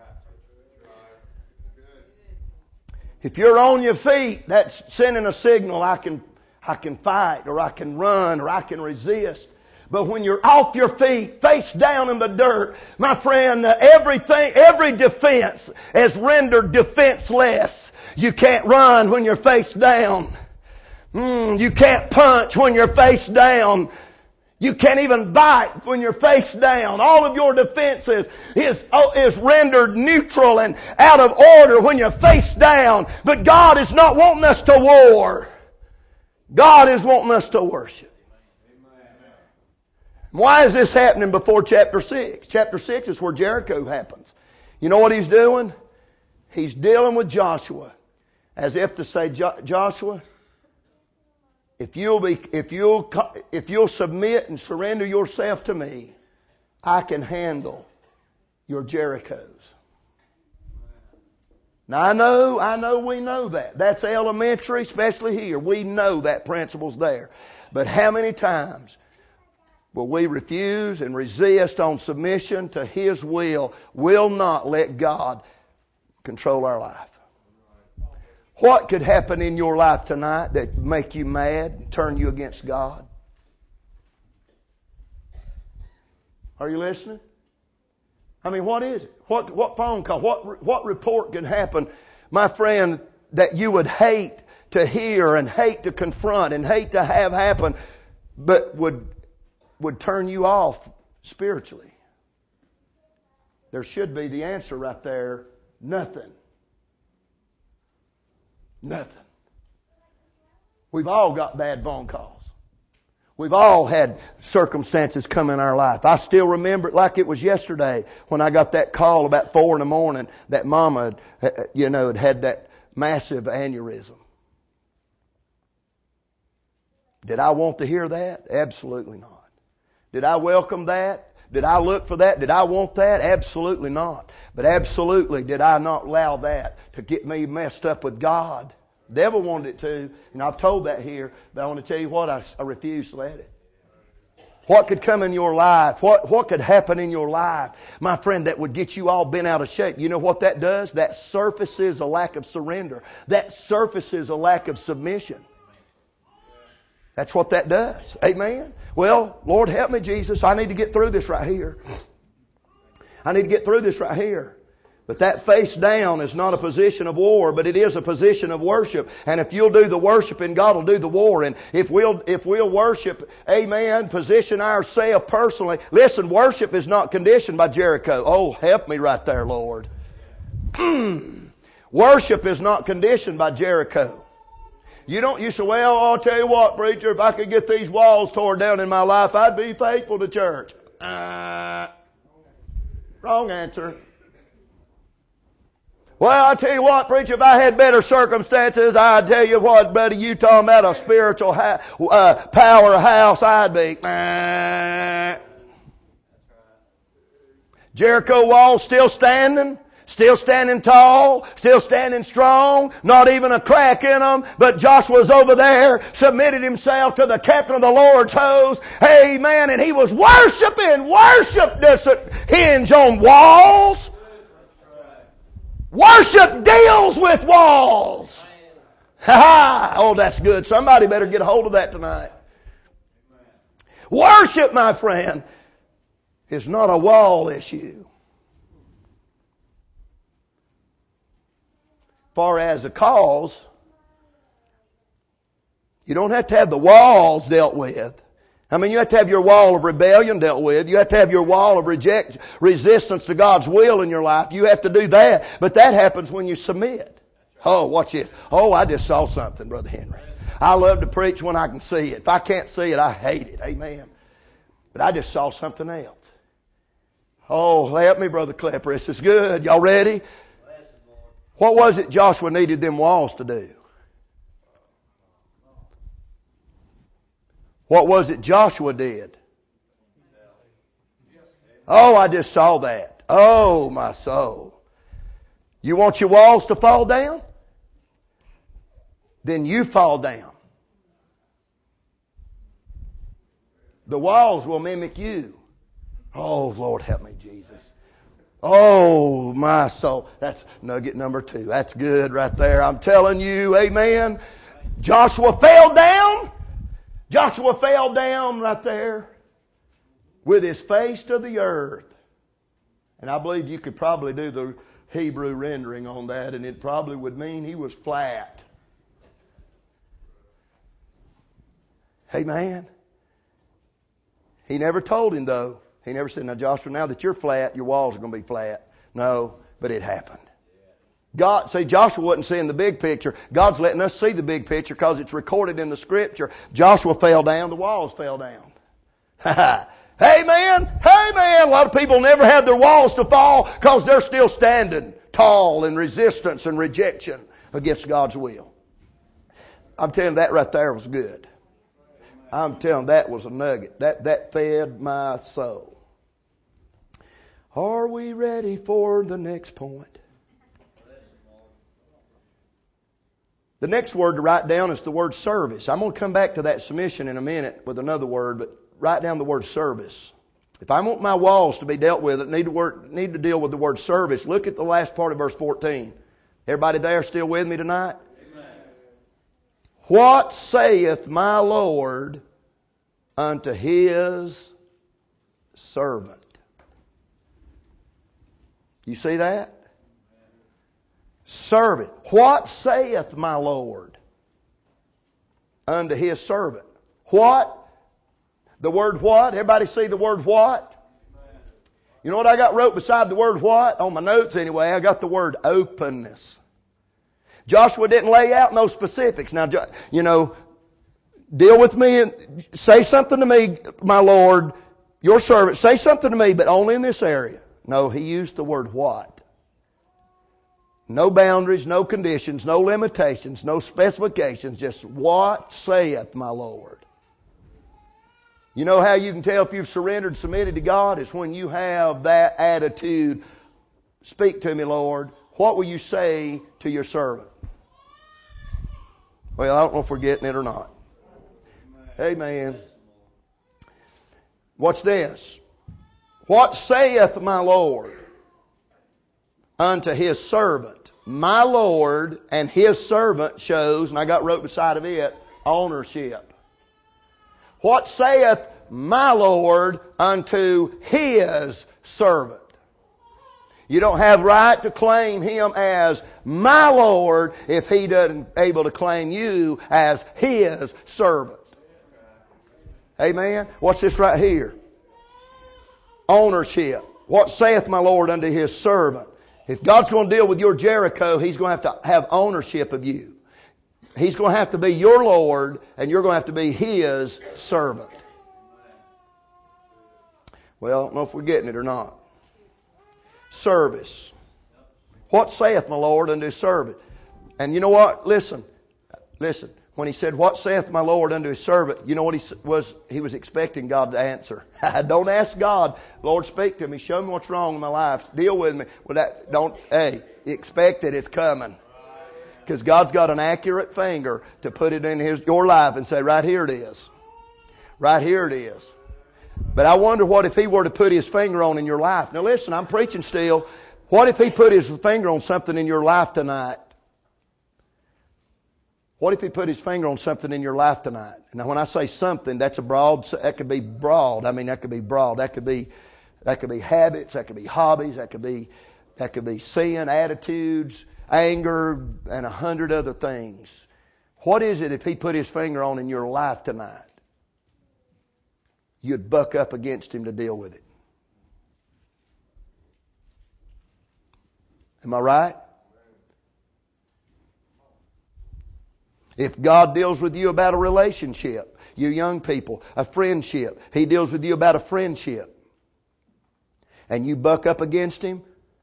A: If you're on your feet, that's sending a signal, I can fight, or I can run, or I can resist. But when you're off your feet, face down in the dirt, my friend, every defense is rendered defenseless. You can't run when you're face down. You can't punch when you're face down. You can't even bite when you're face down. All of your defenses is rendered neutral and out of order when you're face down. But God is not wanting us to war. God is wanting us to worship. Why is this happening before chapter 6? Chapter 6 is where Jericho happens. You know what he's doing? He's dealing with Joshua as if to say, Joshua, if you'll submit and surrender yourself to me, I can handle your Jerichos. Now I know we know that. That's elementary, especially here. We know that principle's there. But how many times will we refuse and resist on submission to His will not let God control our life? What could happen in your life tonight that would make you mad and turn you against God? Are you listening? I mean, what is it? What phone call? What report could happen, my friend, that you would hate to hear and hate to confront and hate to have happen, but would turn you off spiritually? There should be the answer right there. Nothing. Nothing. We've all got bad phone calls. We've all had circumstances come in our life. I still remember it like it was yesterday when I got that call about 4 a.m. that Mama had had that massive aneurysm. Did I want to hear that? Absolutely not. Did I welcome that? Did I look for that? Did I want that? Absolutely not. But absolutely did I not allow that to get me messed up with God. The devil wanted it to, and I've told that here, but I want to tell you what, I refuse to let it. What could come in your life? What could happen in your life, my friend, that would get you all bent out of shape? You know what that does? That surfaces a lack of surrender. That surfaces a lack of submission. That's what that does. Amen? Well, Lord help me, Jesus. I need to get through this right here. I need to get through this right here. But that face down is not a position of war, but it is a position of worship. And if you'll do the worshiping, God will do the warring. If we'll worship, amen, position ourselves personally. Listen, worship is not conditioned by Jericho. Oh, help me right there, Lord. Worship is not conditioned by Jericho. You say, well, I'll tell you what, preacher, if I could get these walls torn down in my life, I'd be faithful to church. Wrong answer. Well, I'll tell you what, preacher, if I had better circumstances, I'd tell you what, buddy, you talking about a spiritual powerhouse, I'd be. Jericho wall still standing. Still standing tall, still standing strong, not even a crack in them. But Joshua's over there, submitted himself to the captain of the Lord's host. Amen. And he was worshiping. Worship doesn't hinge on walls. Worship deals with walls. Ha ha! Oh, that's good. Somebody better get a hold of that tonight. Worship, my friend, is not a wall issue. Far as a cause, you don't have to have the walls dealt with. I mean, you have to have your wall of rebellion dealt with. You have to have your wall of resistance to God's will in your life. You have to do that. But that happens when you submit. Oh, watch this. Oh, I just saw something, Brother Henry. I love to preach when I can see it. If I can't see it, I hate it. Amen. But I just saw something else. Oh, help me, Brother Klepper. This is good. Y'all ready? What was it Joshua needed them walls to do? What was it Joshua did? Oh, I just saw that. Oh, my soul. You want your walls to fall down? Then you fall down. The walls will mimic you. Oh, Lord, help me, Jesus. Oh, my soul. That's nugget number 2. That's good right there. I'm telling you, amen. Joshua fell down. Joshua fell down right there with his face to the earth. And I believe you could probably do the Hebrew rendering on that, and it probably would mean he was flat. Amen. He never told him, though. He never said, now Joshua, now that you're flat, your walls are going to be flat. No, but it happened. God, see, Joshua wasn't seeing the big picture. God's letting us see the big picture because it's recorded in the Scripture. Joshua fell down, the walls fell down. Amen. Amen. A lot of people never have their walls to fall because they're still standing tall in resistance and rejection against God's will. I'm telling you, that right there was good. I'm telling you, that was a nugget. That fed my soul. Are we ready for the next point? The next word to write down is the word service. I'm going to come back to that submission in a minute with another word, but write down the word service. If I want my walls to be dealt with, I need to deal with the word service. Look at the last part of verse 14. Everybody there still with me tonight? Amen. What saith my Lord unto His servant? You see that? Servant. What saith my Lord unto His servant? What? The word what? Everybody see the word what? You know what I got wrote beside the word what? On my notes anyway, I got the word openness. Joshua didn't lay out no specifics. Now, you know, deal with me and say something to me, my Lord, your servant. Say something to me, but only in this area. No, he used the word what. No boundaries, no conditions, no limitations, no specifications. Just what saith my Lord. You know how you can tell if you've surrendered and submitted to God? It's when you have that attitude. Speak to me, Lord. What will you say to your servant? Well, I don't know if we're getting it or not. Amen. What's this? What saith my Lord unto His servant? My Lord and His servant shows, and I got wrote beside of it, ownership. What saith my Lord unto His servant? You don't have right to claim Him as my Lord if He doesn't able to claim you as His servant. Amen. What's this right here? Ownership. What saith my Lord unto His servant? If God's going to deal with your Jericho, He's going to have ownership of you. He's going to have to be your Lord, and you're going to have to be His servant. Well, I don't know if we're getting it or not. Service. What saith my Lord unto His servant? And you know what? Listen. When He said, what saith my Lord unto His servant? You know what He was expecting God to answer. Don't ask God, Lord, speak to me. Show me what's wrong in my life. Deal with me. Expect it. It's coming. Because God's got an accurate finger to put it in your life and say, right here it is. Right here it is. But I wonder what if He were to put His finger on in your life. Now listen, I'm preaching still. What if He put His finger on something in your life tonight? What if He put His finger on something in your life tonight? Now when I say something, that could be broad. I mean, that could be broad. That could be habits, that could be hobbies, that could be sin, attitudes, anger, and 100 other things. What is it if He put His finger on in your life tonight? You'd buck up against Him to deal with it. Am I right? If God deals with you about a relationship, you young people, a friendship, He deals with you about a friendship. and you buck up against him,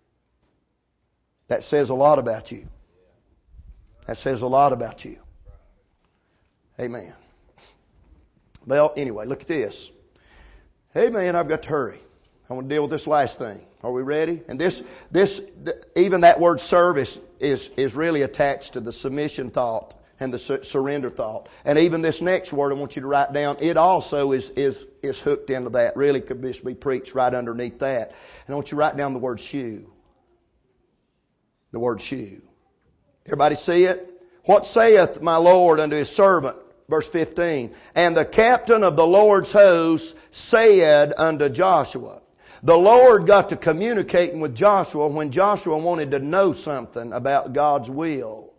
A: that says a lot about you. That says a lot about you. Amen. Well, anyway, look at this. Hey man, I've got to hurry. I want to deal with this last thing. Are we ready? And even that word service is really attached to the submission thought and the surrender thought. And even this next word I want you to write down, it also is hooked into that. Really could just be preached right underneath that. And I want you to write down the word shoe. The word shoe. Everybody see it? What saith my Lord unto his servant? Verse 15. And the captain of the Lord's host said unto Joshua. The Lord got to communicating with Joshua when Joshua wanted to know something about God's will.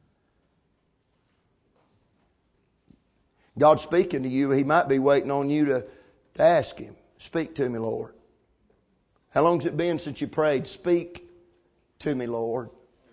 A: God's speaking to you. He might be waiting on you to ask Him. Speak to me, Lord. How long has it been since you prayed? Speak to me, Lord.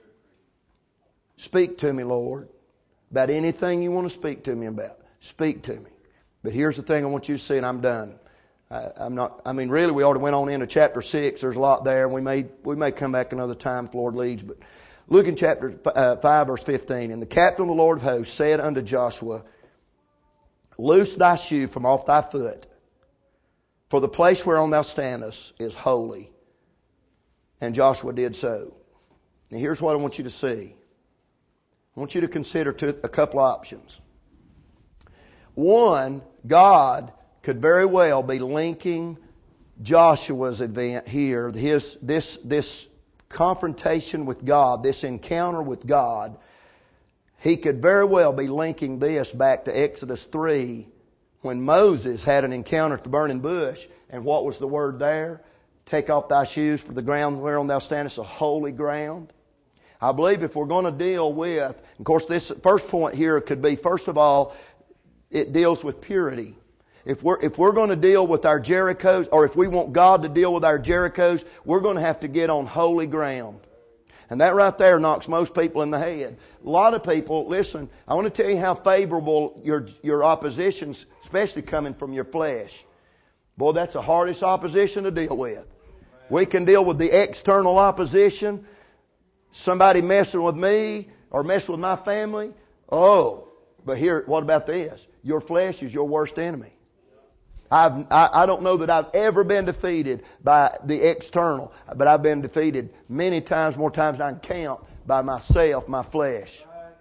A: Speak to me, Lord. About anything you want to speak to me about. Speak to me. But here's the thing I want you to see, and I'm done. Really, we already went on into chapter 6. There's a lot there. We may come back another time if the Lord leads. But look in chapter 5, verse 15. And the captain of the Lord of hosts said unto Joshua, Loose thy shoe from off thy foot, for the place whereon thou standest is holy. And Joshua did so. Now here's what I want you to see. I want you to consider a couple options. One, God could very well be linking Joshua's event here, this confrontation with God, this encounter with God. He could very well be linking this back to Exodus 3 when Moses had an encounter at the burning bush. And what was the word there? Take off thy shoes, for the ground whereon thou standest is holy ground. I believe if we're going to deal with, of course this first point here could be, first of all, it deals with purity. If we're going to deal with our Jerichos, or if we want God to deal with our Jerichos, we're going to have to get on holy ground. And that right there knocks most people in the head. A lot of people, listen, I want to tell you how favorable your opposition's, especially coming from your flesh. Boy, that's the hardest opposition to deal with. We can deal with the external opposition. Somebody messing with me or messing with my family. Oh, but here, what about this? Your flesh is your worst enemy. I don't know that I've ever been defeated by the external, but I've been defeated many times, more times than I can count, by myself, my flesh.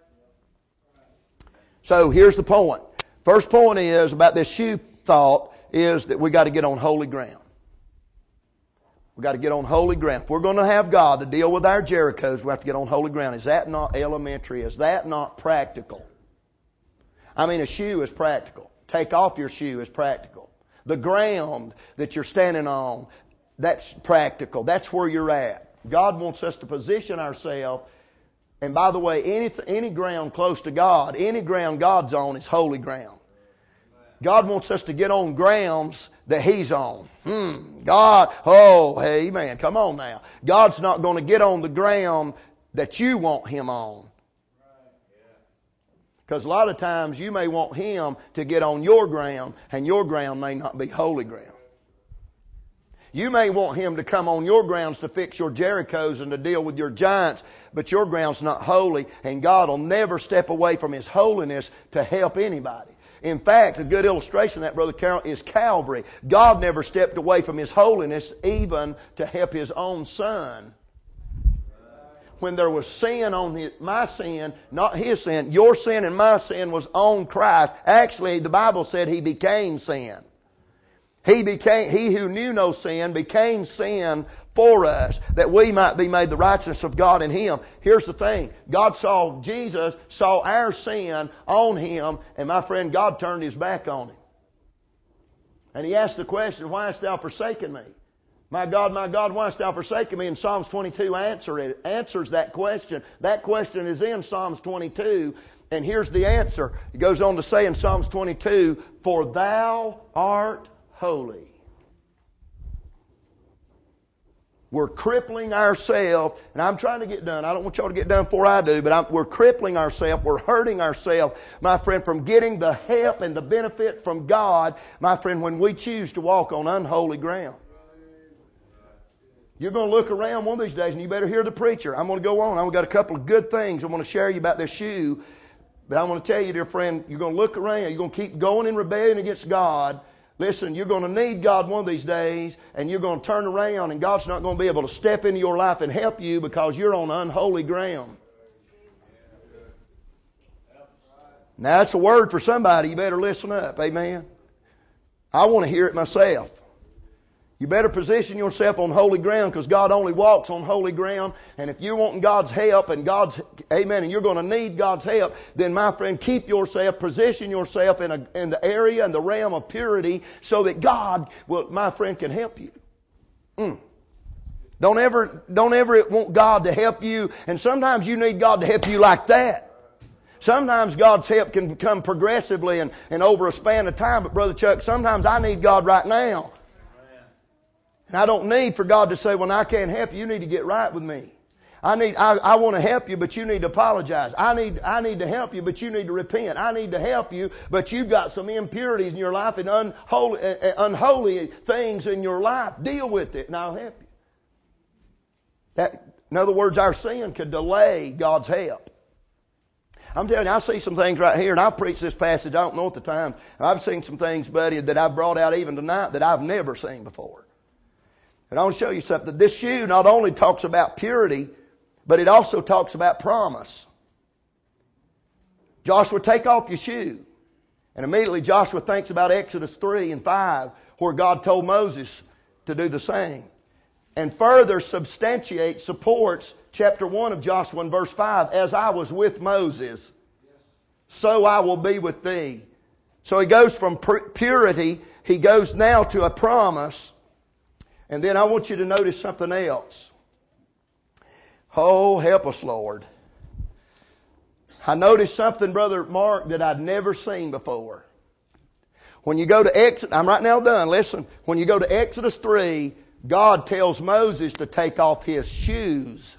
A: So here's the point. First point is about this shoe thought is that we got to get on holy ground. We got to get on holy ground. If we're going to have God to deal with our Jerichos, we have to get on holy ground. Is that not elementary? Is that not practical? I mean, a shoe is practical. Take off your shoe is practical. The ground that you're standing on, that's practical. That's where you're at. God wants us to position ourselves. And by the way, any ground close to God, any ground God's on is holy ground. God wants us to get on grounds that He's on. God, oh, hey, man, come on now. God's not going to get on the ground that you want Him on. Because a lot of times you may want Him to get on your ground, and your ground may not be holy ground. You may want Him to come on your grounds to fix your Jerichos and to deal with your giants, but your ground's not holy, and God will never step away from His holiness to help anybody. In fact, a good illustration of that, Brother Carroll, is Calvary. God never stepped away from His holiness even to help His own Son. When there was sin on my sin, not His sin, your sin and my sin was on Christ. Actually, the Bible said He became sin. He who knew no sin became sin for us, that we might be made the righteousness of God in Him. Here's the thing. Jesus saw our sin on Him, and my friend, God turned His back on Him. And He asked the question, why hast thou forsaken me? My God, why hast thou forsaken me? And Psalms 22 answers that question. That question is in Psalms 22. And here's the answer. It goes on to say in Psalms 22, For thou art holy. We're crippling ourselves, and I'm trying to get done. I don't want y'all to get done before I do, but we're crippling ourselves, we're hurting ourselves, my friend, from getting the help and the benefit from God, my friend, when we choose to walk on unholy ground. You're going to look around one of these days and you better hear the preacher. I'm going to go on. I've got a couple of good things I want to share you about this shoe. But I want to tell you, dear friend, you're going to look around. You're going to keep going in rebellion against God. Listen, you're going to need God one of these days, and you're going to turn around, and God's not going to be able to step into your life and help you because you're on unholy ground. Now, that's a word for somebody. You better listen up. Amen. I want to hear it myself. You better position yourself on holy ground because God only walks on holy ground. And if you're wanting God's help and amen, and you're going to need God's help, then my friend, keep yourself, position yourself in the area and the realm of purity so that God will, my friend, can help you. Don't ever want God to help you. And sometimes you need God to help you like that. Sometimes God's help can come progressively and over a span of time. But Brother Chuck, sometimes I need God right now. And I don't need for God to say, well, I can't help you. You need to get right with me. I want to help you, but you need to apologize. I need to help you, but you need to repent. I need to help you, but you've got some impurities in your life and unholy things in your life. Deal with it, and I'll help you. In other words, our sin could delay God's help. I'm telling you, I see some things right here, and I'll preach this passage, I don't know at the time. I've seen some things, buddy, that I've brought out even tonight that I've never seen before. And I want to show you something. This shoe not only talks about purity, but it also talks about promise. Joshua, take off your shoe. And immediately Joshua thinks about Exodus 3 and 5, where God told Moses to do the same. And further supports chapter 1 of Joshua in verse 5, as I was with Moses, so I will be with thee. So he goes from purity, he goes now to a promise. And then I want you to notice something else. Oh, help us, Lord. I noticed something, Brother Mark, that I'd never seen before. When you go to Exodus, I'm right now done, listen. When you go to Exodus 3, God tells Moses to take off his shoes.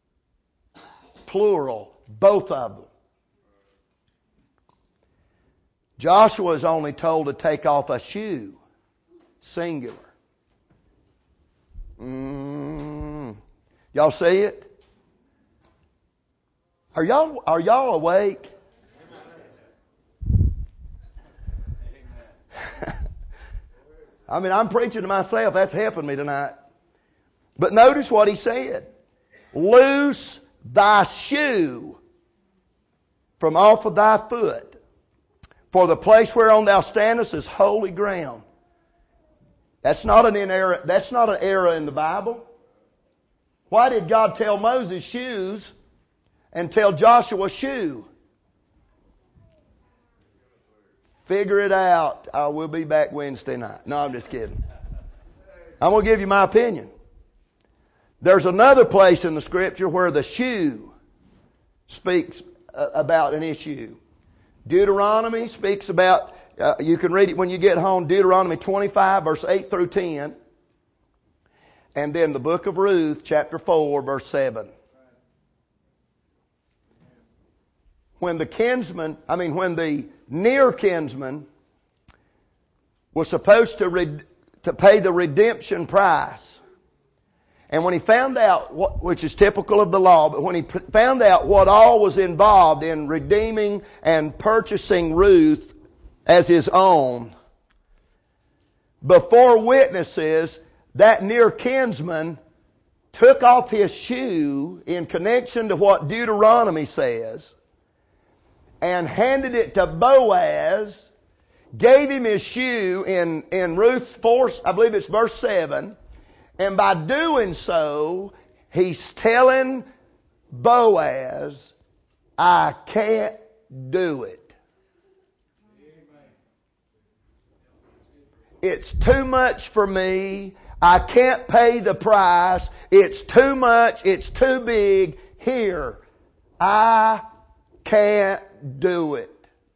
A: Plural, both of them. Joshua is only told to take off a shoe. Singular. Y'all see it? Are y'all awake? I mean, I'm preaching to myself. That's helping me tonight. But notice what he said. Loose thy shoe from off of thy foot, for the place whereon thou standest is holy ground. That's not an error in the Bible. Why did God tell Moses shoes and tell Joshua shoe? Figure it out. I will be back Wednesday night. No, I'm just kidding. I'm going to give you my opinion. There's another place in the Scripture where the shoe speaks about an issue. Deuteronomy speaks about, you can read it when you get home, Deuteronomy 25, verse 8 through 10. And then the book of Ruth, chapter 4, verse 7. When the near kinsman was supposed to pay the redemption price, and when he found out, which is typical of the law, but when he found out what all was involved in redeeming and purchasing Ruth as his own, before witnesses, that near kinsman took off his shoe in connection to what Deuteronomy says and handed it to Boaz, gave him his shoe in Ruth 4, I believe it's verse 7, and by doing so, he's telling Boaz, I can't do it. It's too much for me. I can't pay the price. It's too much. It's too big. Here, I can't do it.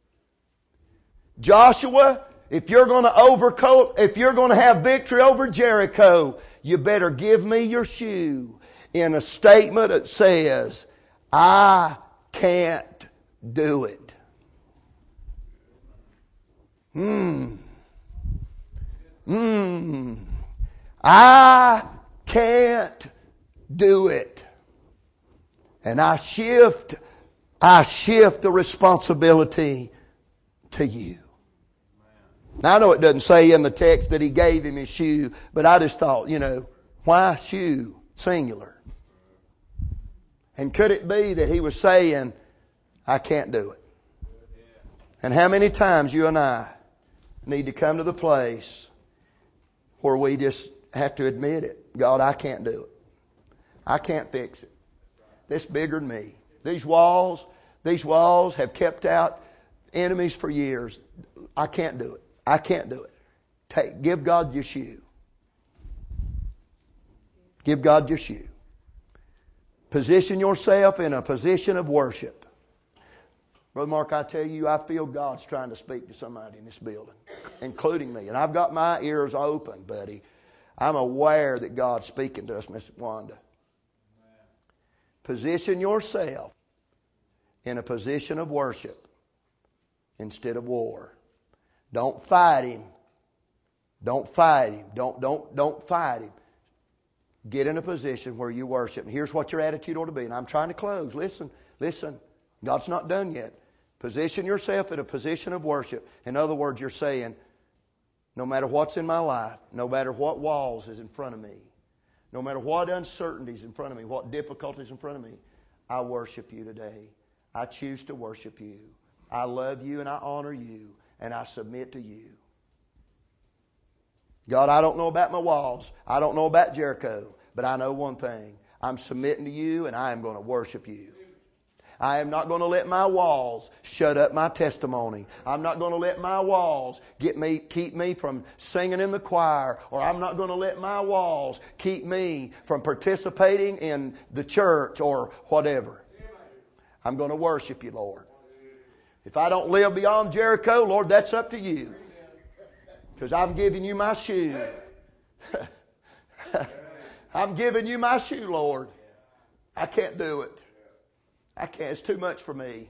A: Joshua, if you're going to have victory over Jericho, you better give me your shoe in a statement that says, I can't do it. I can't do it. And I shift the responsibility to you. Now I know it doesn't say in the text that he gave him his shoe, but I just thought, why shoe? Singular. And could it be that he was saying, I can't do it? And how many times you and I need to come to the place where we just have to admit it. God, I can't do it. I can't fix it. This bigger than me. These walls have kept out enemies for years. I can't do it. I can't do it. Give God your shoe. Give God your shoe. Position yourself in a position of worship. Brother Mark, I tell you, I feel God's trying to speak to somebody in this building, including me. And I've got my ears open, buddy. I'm aware that God's speaking to us, Miss Wanda. Position yourself in a position of worship instead of war. Don't fight him. Don't fight him. Don't fight him. Get in a position where you worship. And here's what your attitude ought to be. And I'm trying to close. Listen. God's not done yet. Position yourself in a position of worship. In other words, you're saying, no matter what's in my life, no matter what walls is in front of me, no matter what uncertainties in front of me, what difficulties in front of me, I worship you today. I choose to worship you. I love you and I honor you and I submit to you. God, I don't know about my walls. I don't know about Jericho. But I know one thing. I'm submitting to you and I am going to worship you. I am not going to let my walls shut up my testimony. I'm not going to let my walls keep me from singing in the choir. Or I'm not going to let my walls keep me from participating in the church or whatever. I'm going to worship you, Lord. If I don't live beyond Jericho, Lord, that's up to you. Because I'm giving you my shoe. I'm giving you my shoe, Lord. I can't do it. I can't. It's too much for me.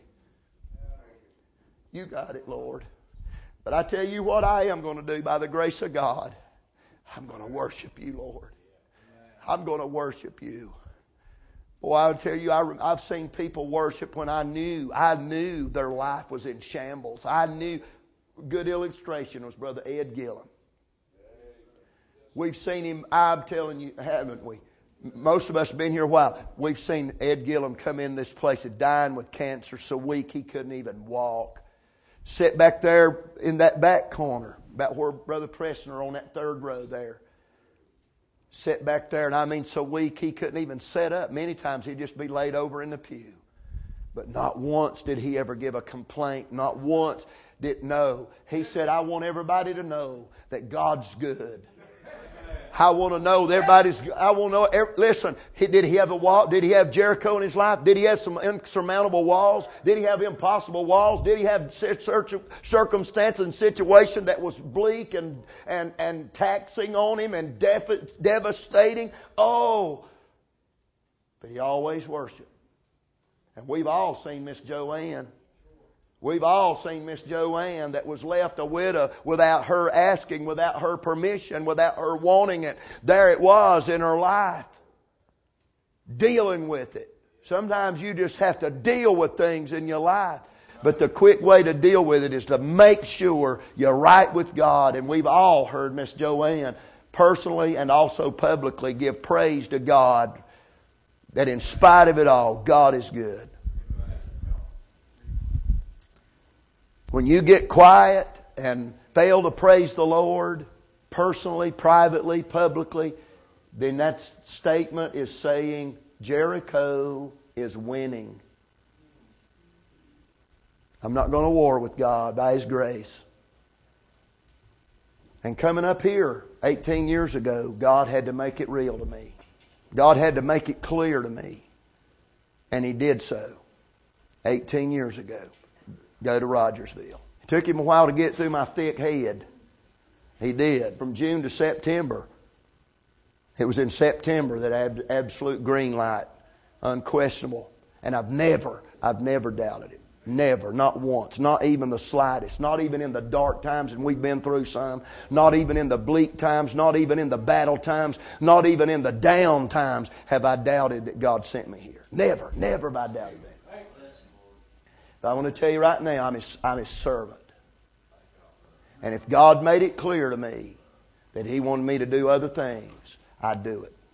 A: You got it, Lord. But I tell you what I am going to do by the grace of God. I'm going to worship you, Lord. I'm going to worship you. Boy, I would tell you, I've seen people worship when I knew their life was in shambles. I knew. Good illustration was Brother Ed Gillum. We've seen him, I'm telling you, haven't we? Most of us have been here a while. We've seen Ed Gillum come in this place dying with cancer, so weak he couldn't even walk. Sit back there in that back corner, about where Brother Preston are on that third row there. Sit back there, and I mean so weak he couldn't even sit up. Many times he'd just be laid over in the pew. But not once did he ever give a complaint. Not once didn't know. He said, I want everybody to know that God's good. I want to know listen, did he have a wall? Did he have Jericho in his life? Did he have some insurmountable walls? Did he have impossible walls? Did he have circumstances and situation that was bleak and taxing on him and devastating? Oh, but he always worshiped. And we've all seen Miss Joanne. We've all seen Miss Joanne that was left a widow without her asking, without her permission, without her wanting it. There it was in her life. Dealing with it. Sometimes you just have to deal with things in your life. But the quick way to deal with it is to make sure you're right with God. And we've all heard Miss Joanne personally and also publicly give praise to God that in spite of it all, God is good. When you get quiet and fail to praise the Lord personally, privately, publicly, then that statement is saying Jericho is winning. I'm not going to war with God by His grace. And coming up here 18 years ago, God had to make it real to me. God had to make it clear to me. And He did so 18 years ago. Go to Rogersville. It took Him a while to get through my thick head. He did. From June to September. It was in September that I had absolute green light. Unquestionable. And I've never doubted it. Never, not once, not even the slightest, not even in the dark times, and we've been through some, not even in the bleak times, not even in the battle times, not even in the down times have I doubted that God sent me here. Never, never have I doubted that. But I want to tell you right now, I'm His servant. And if God made it clear to me that He wanted me to do other things, I'd do it.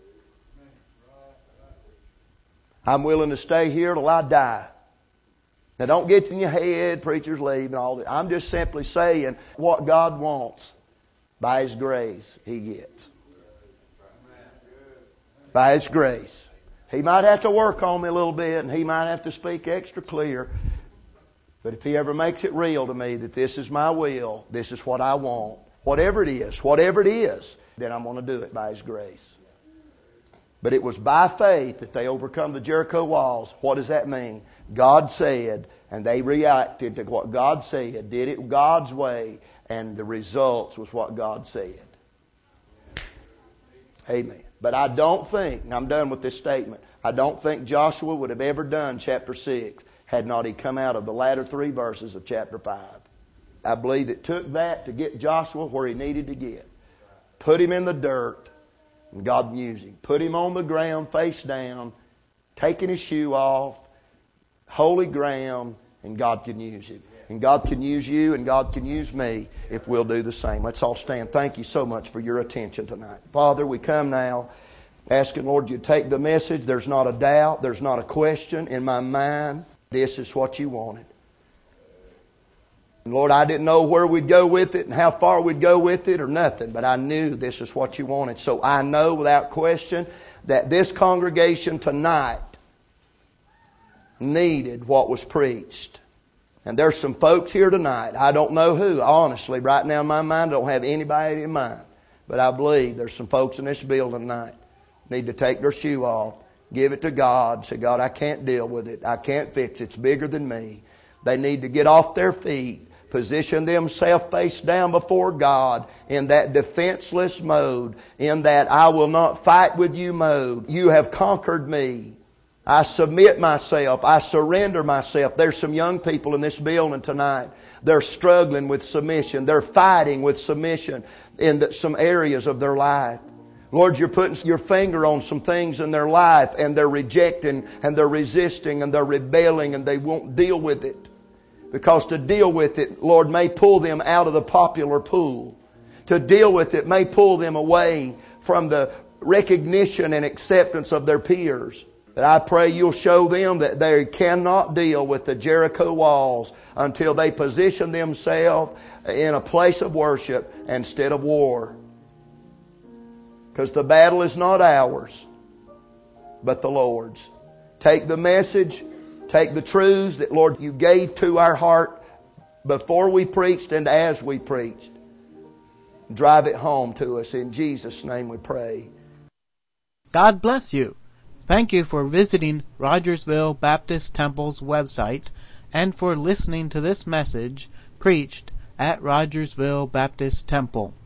A: I'm willing to stay here till I die. Now don't get in your head, preachers leave and all that. I'm just simply saying what God wants by His grace He gets. By His grace. He might have to work on me a little bit and He might have to speak extra clear. But if He ever makes it real to me that this is my will, this is what I want, whatever it is, then I'm going to do it by His grace. But it was by faith that they overcome the Jericho walls. What does that mean? God said, and they reacted to what God said, did it God's way, and the results was what God said. Amen. But I don't think, and I'm done with this statement, I don't think Joshua would have ever done chapter 6 had not he come out of the latter 3 verses of chapter 5. I believe it took that to get Joshua where he needed to get. Put him in the dirt, and God used him. Put him on the ground, face down, taking his shoe off, holy ground, and God can use him. And God can use you, and God can use me if we'll do the same. Let's all stand. Thank you so much for your attention tonight. Father, we come now asking, Lord, you take the message. There's not a doubt. There's not a question in my mind. This is what you wanted. And Lord, I didn't know where we'd go with it and how far we'd go with it or nothing, but I knew this is what you wanted. So I know without question that this congregation tonight needed what was preached. And there's some folks here tonight. I don't know who. Honestly, right now in my mind, I don't have anybody in mind. But I believe there's some folks in this building tonight need to take their shoe off, give it to God, say, God, I can't deal with it. I can't fix it. It's bigger than me. They need to get off their feet, position themselves face down before God in that defenseless mode, in that I will not fight with you mode. You have conquered me. I submit myself. I surrender myself. There's some young people in this building tonight. They're struggling with submission. They're fighting with submission in some areas of their life. Lord, you're putting your finger on some things in their life, and they're rejecting and they're resisting and they're rebelling and they won't deal with it. Because to deal with it, Lord, may pull them out of the popular pool. To deal with it may pull them away from the recognition and acceptance of their peers. But I pray you'll show them that they cannot deal with the Jericho walls until they position themselves in a place of worship instead of war. Because the battle is not ours, but the Lord's. Take the message, take the truths that, Lord, you gave to our heart before we preached and as we preached. Drive it home to us. In Jesus' name we pray.
B: God bless you. Thank you for visiting Rogersville Baptist Temple's website and for listening to this message preached at Rogersville Baptist Temple.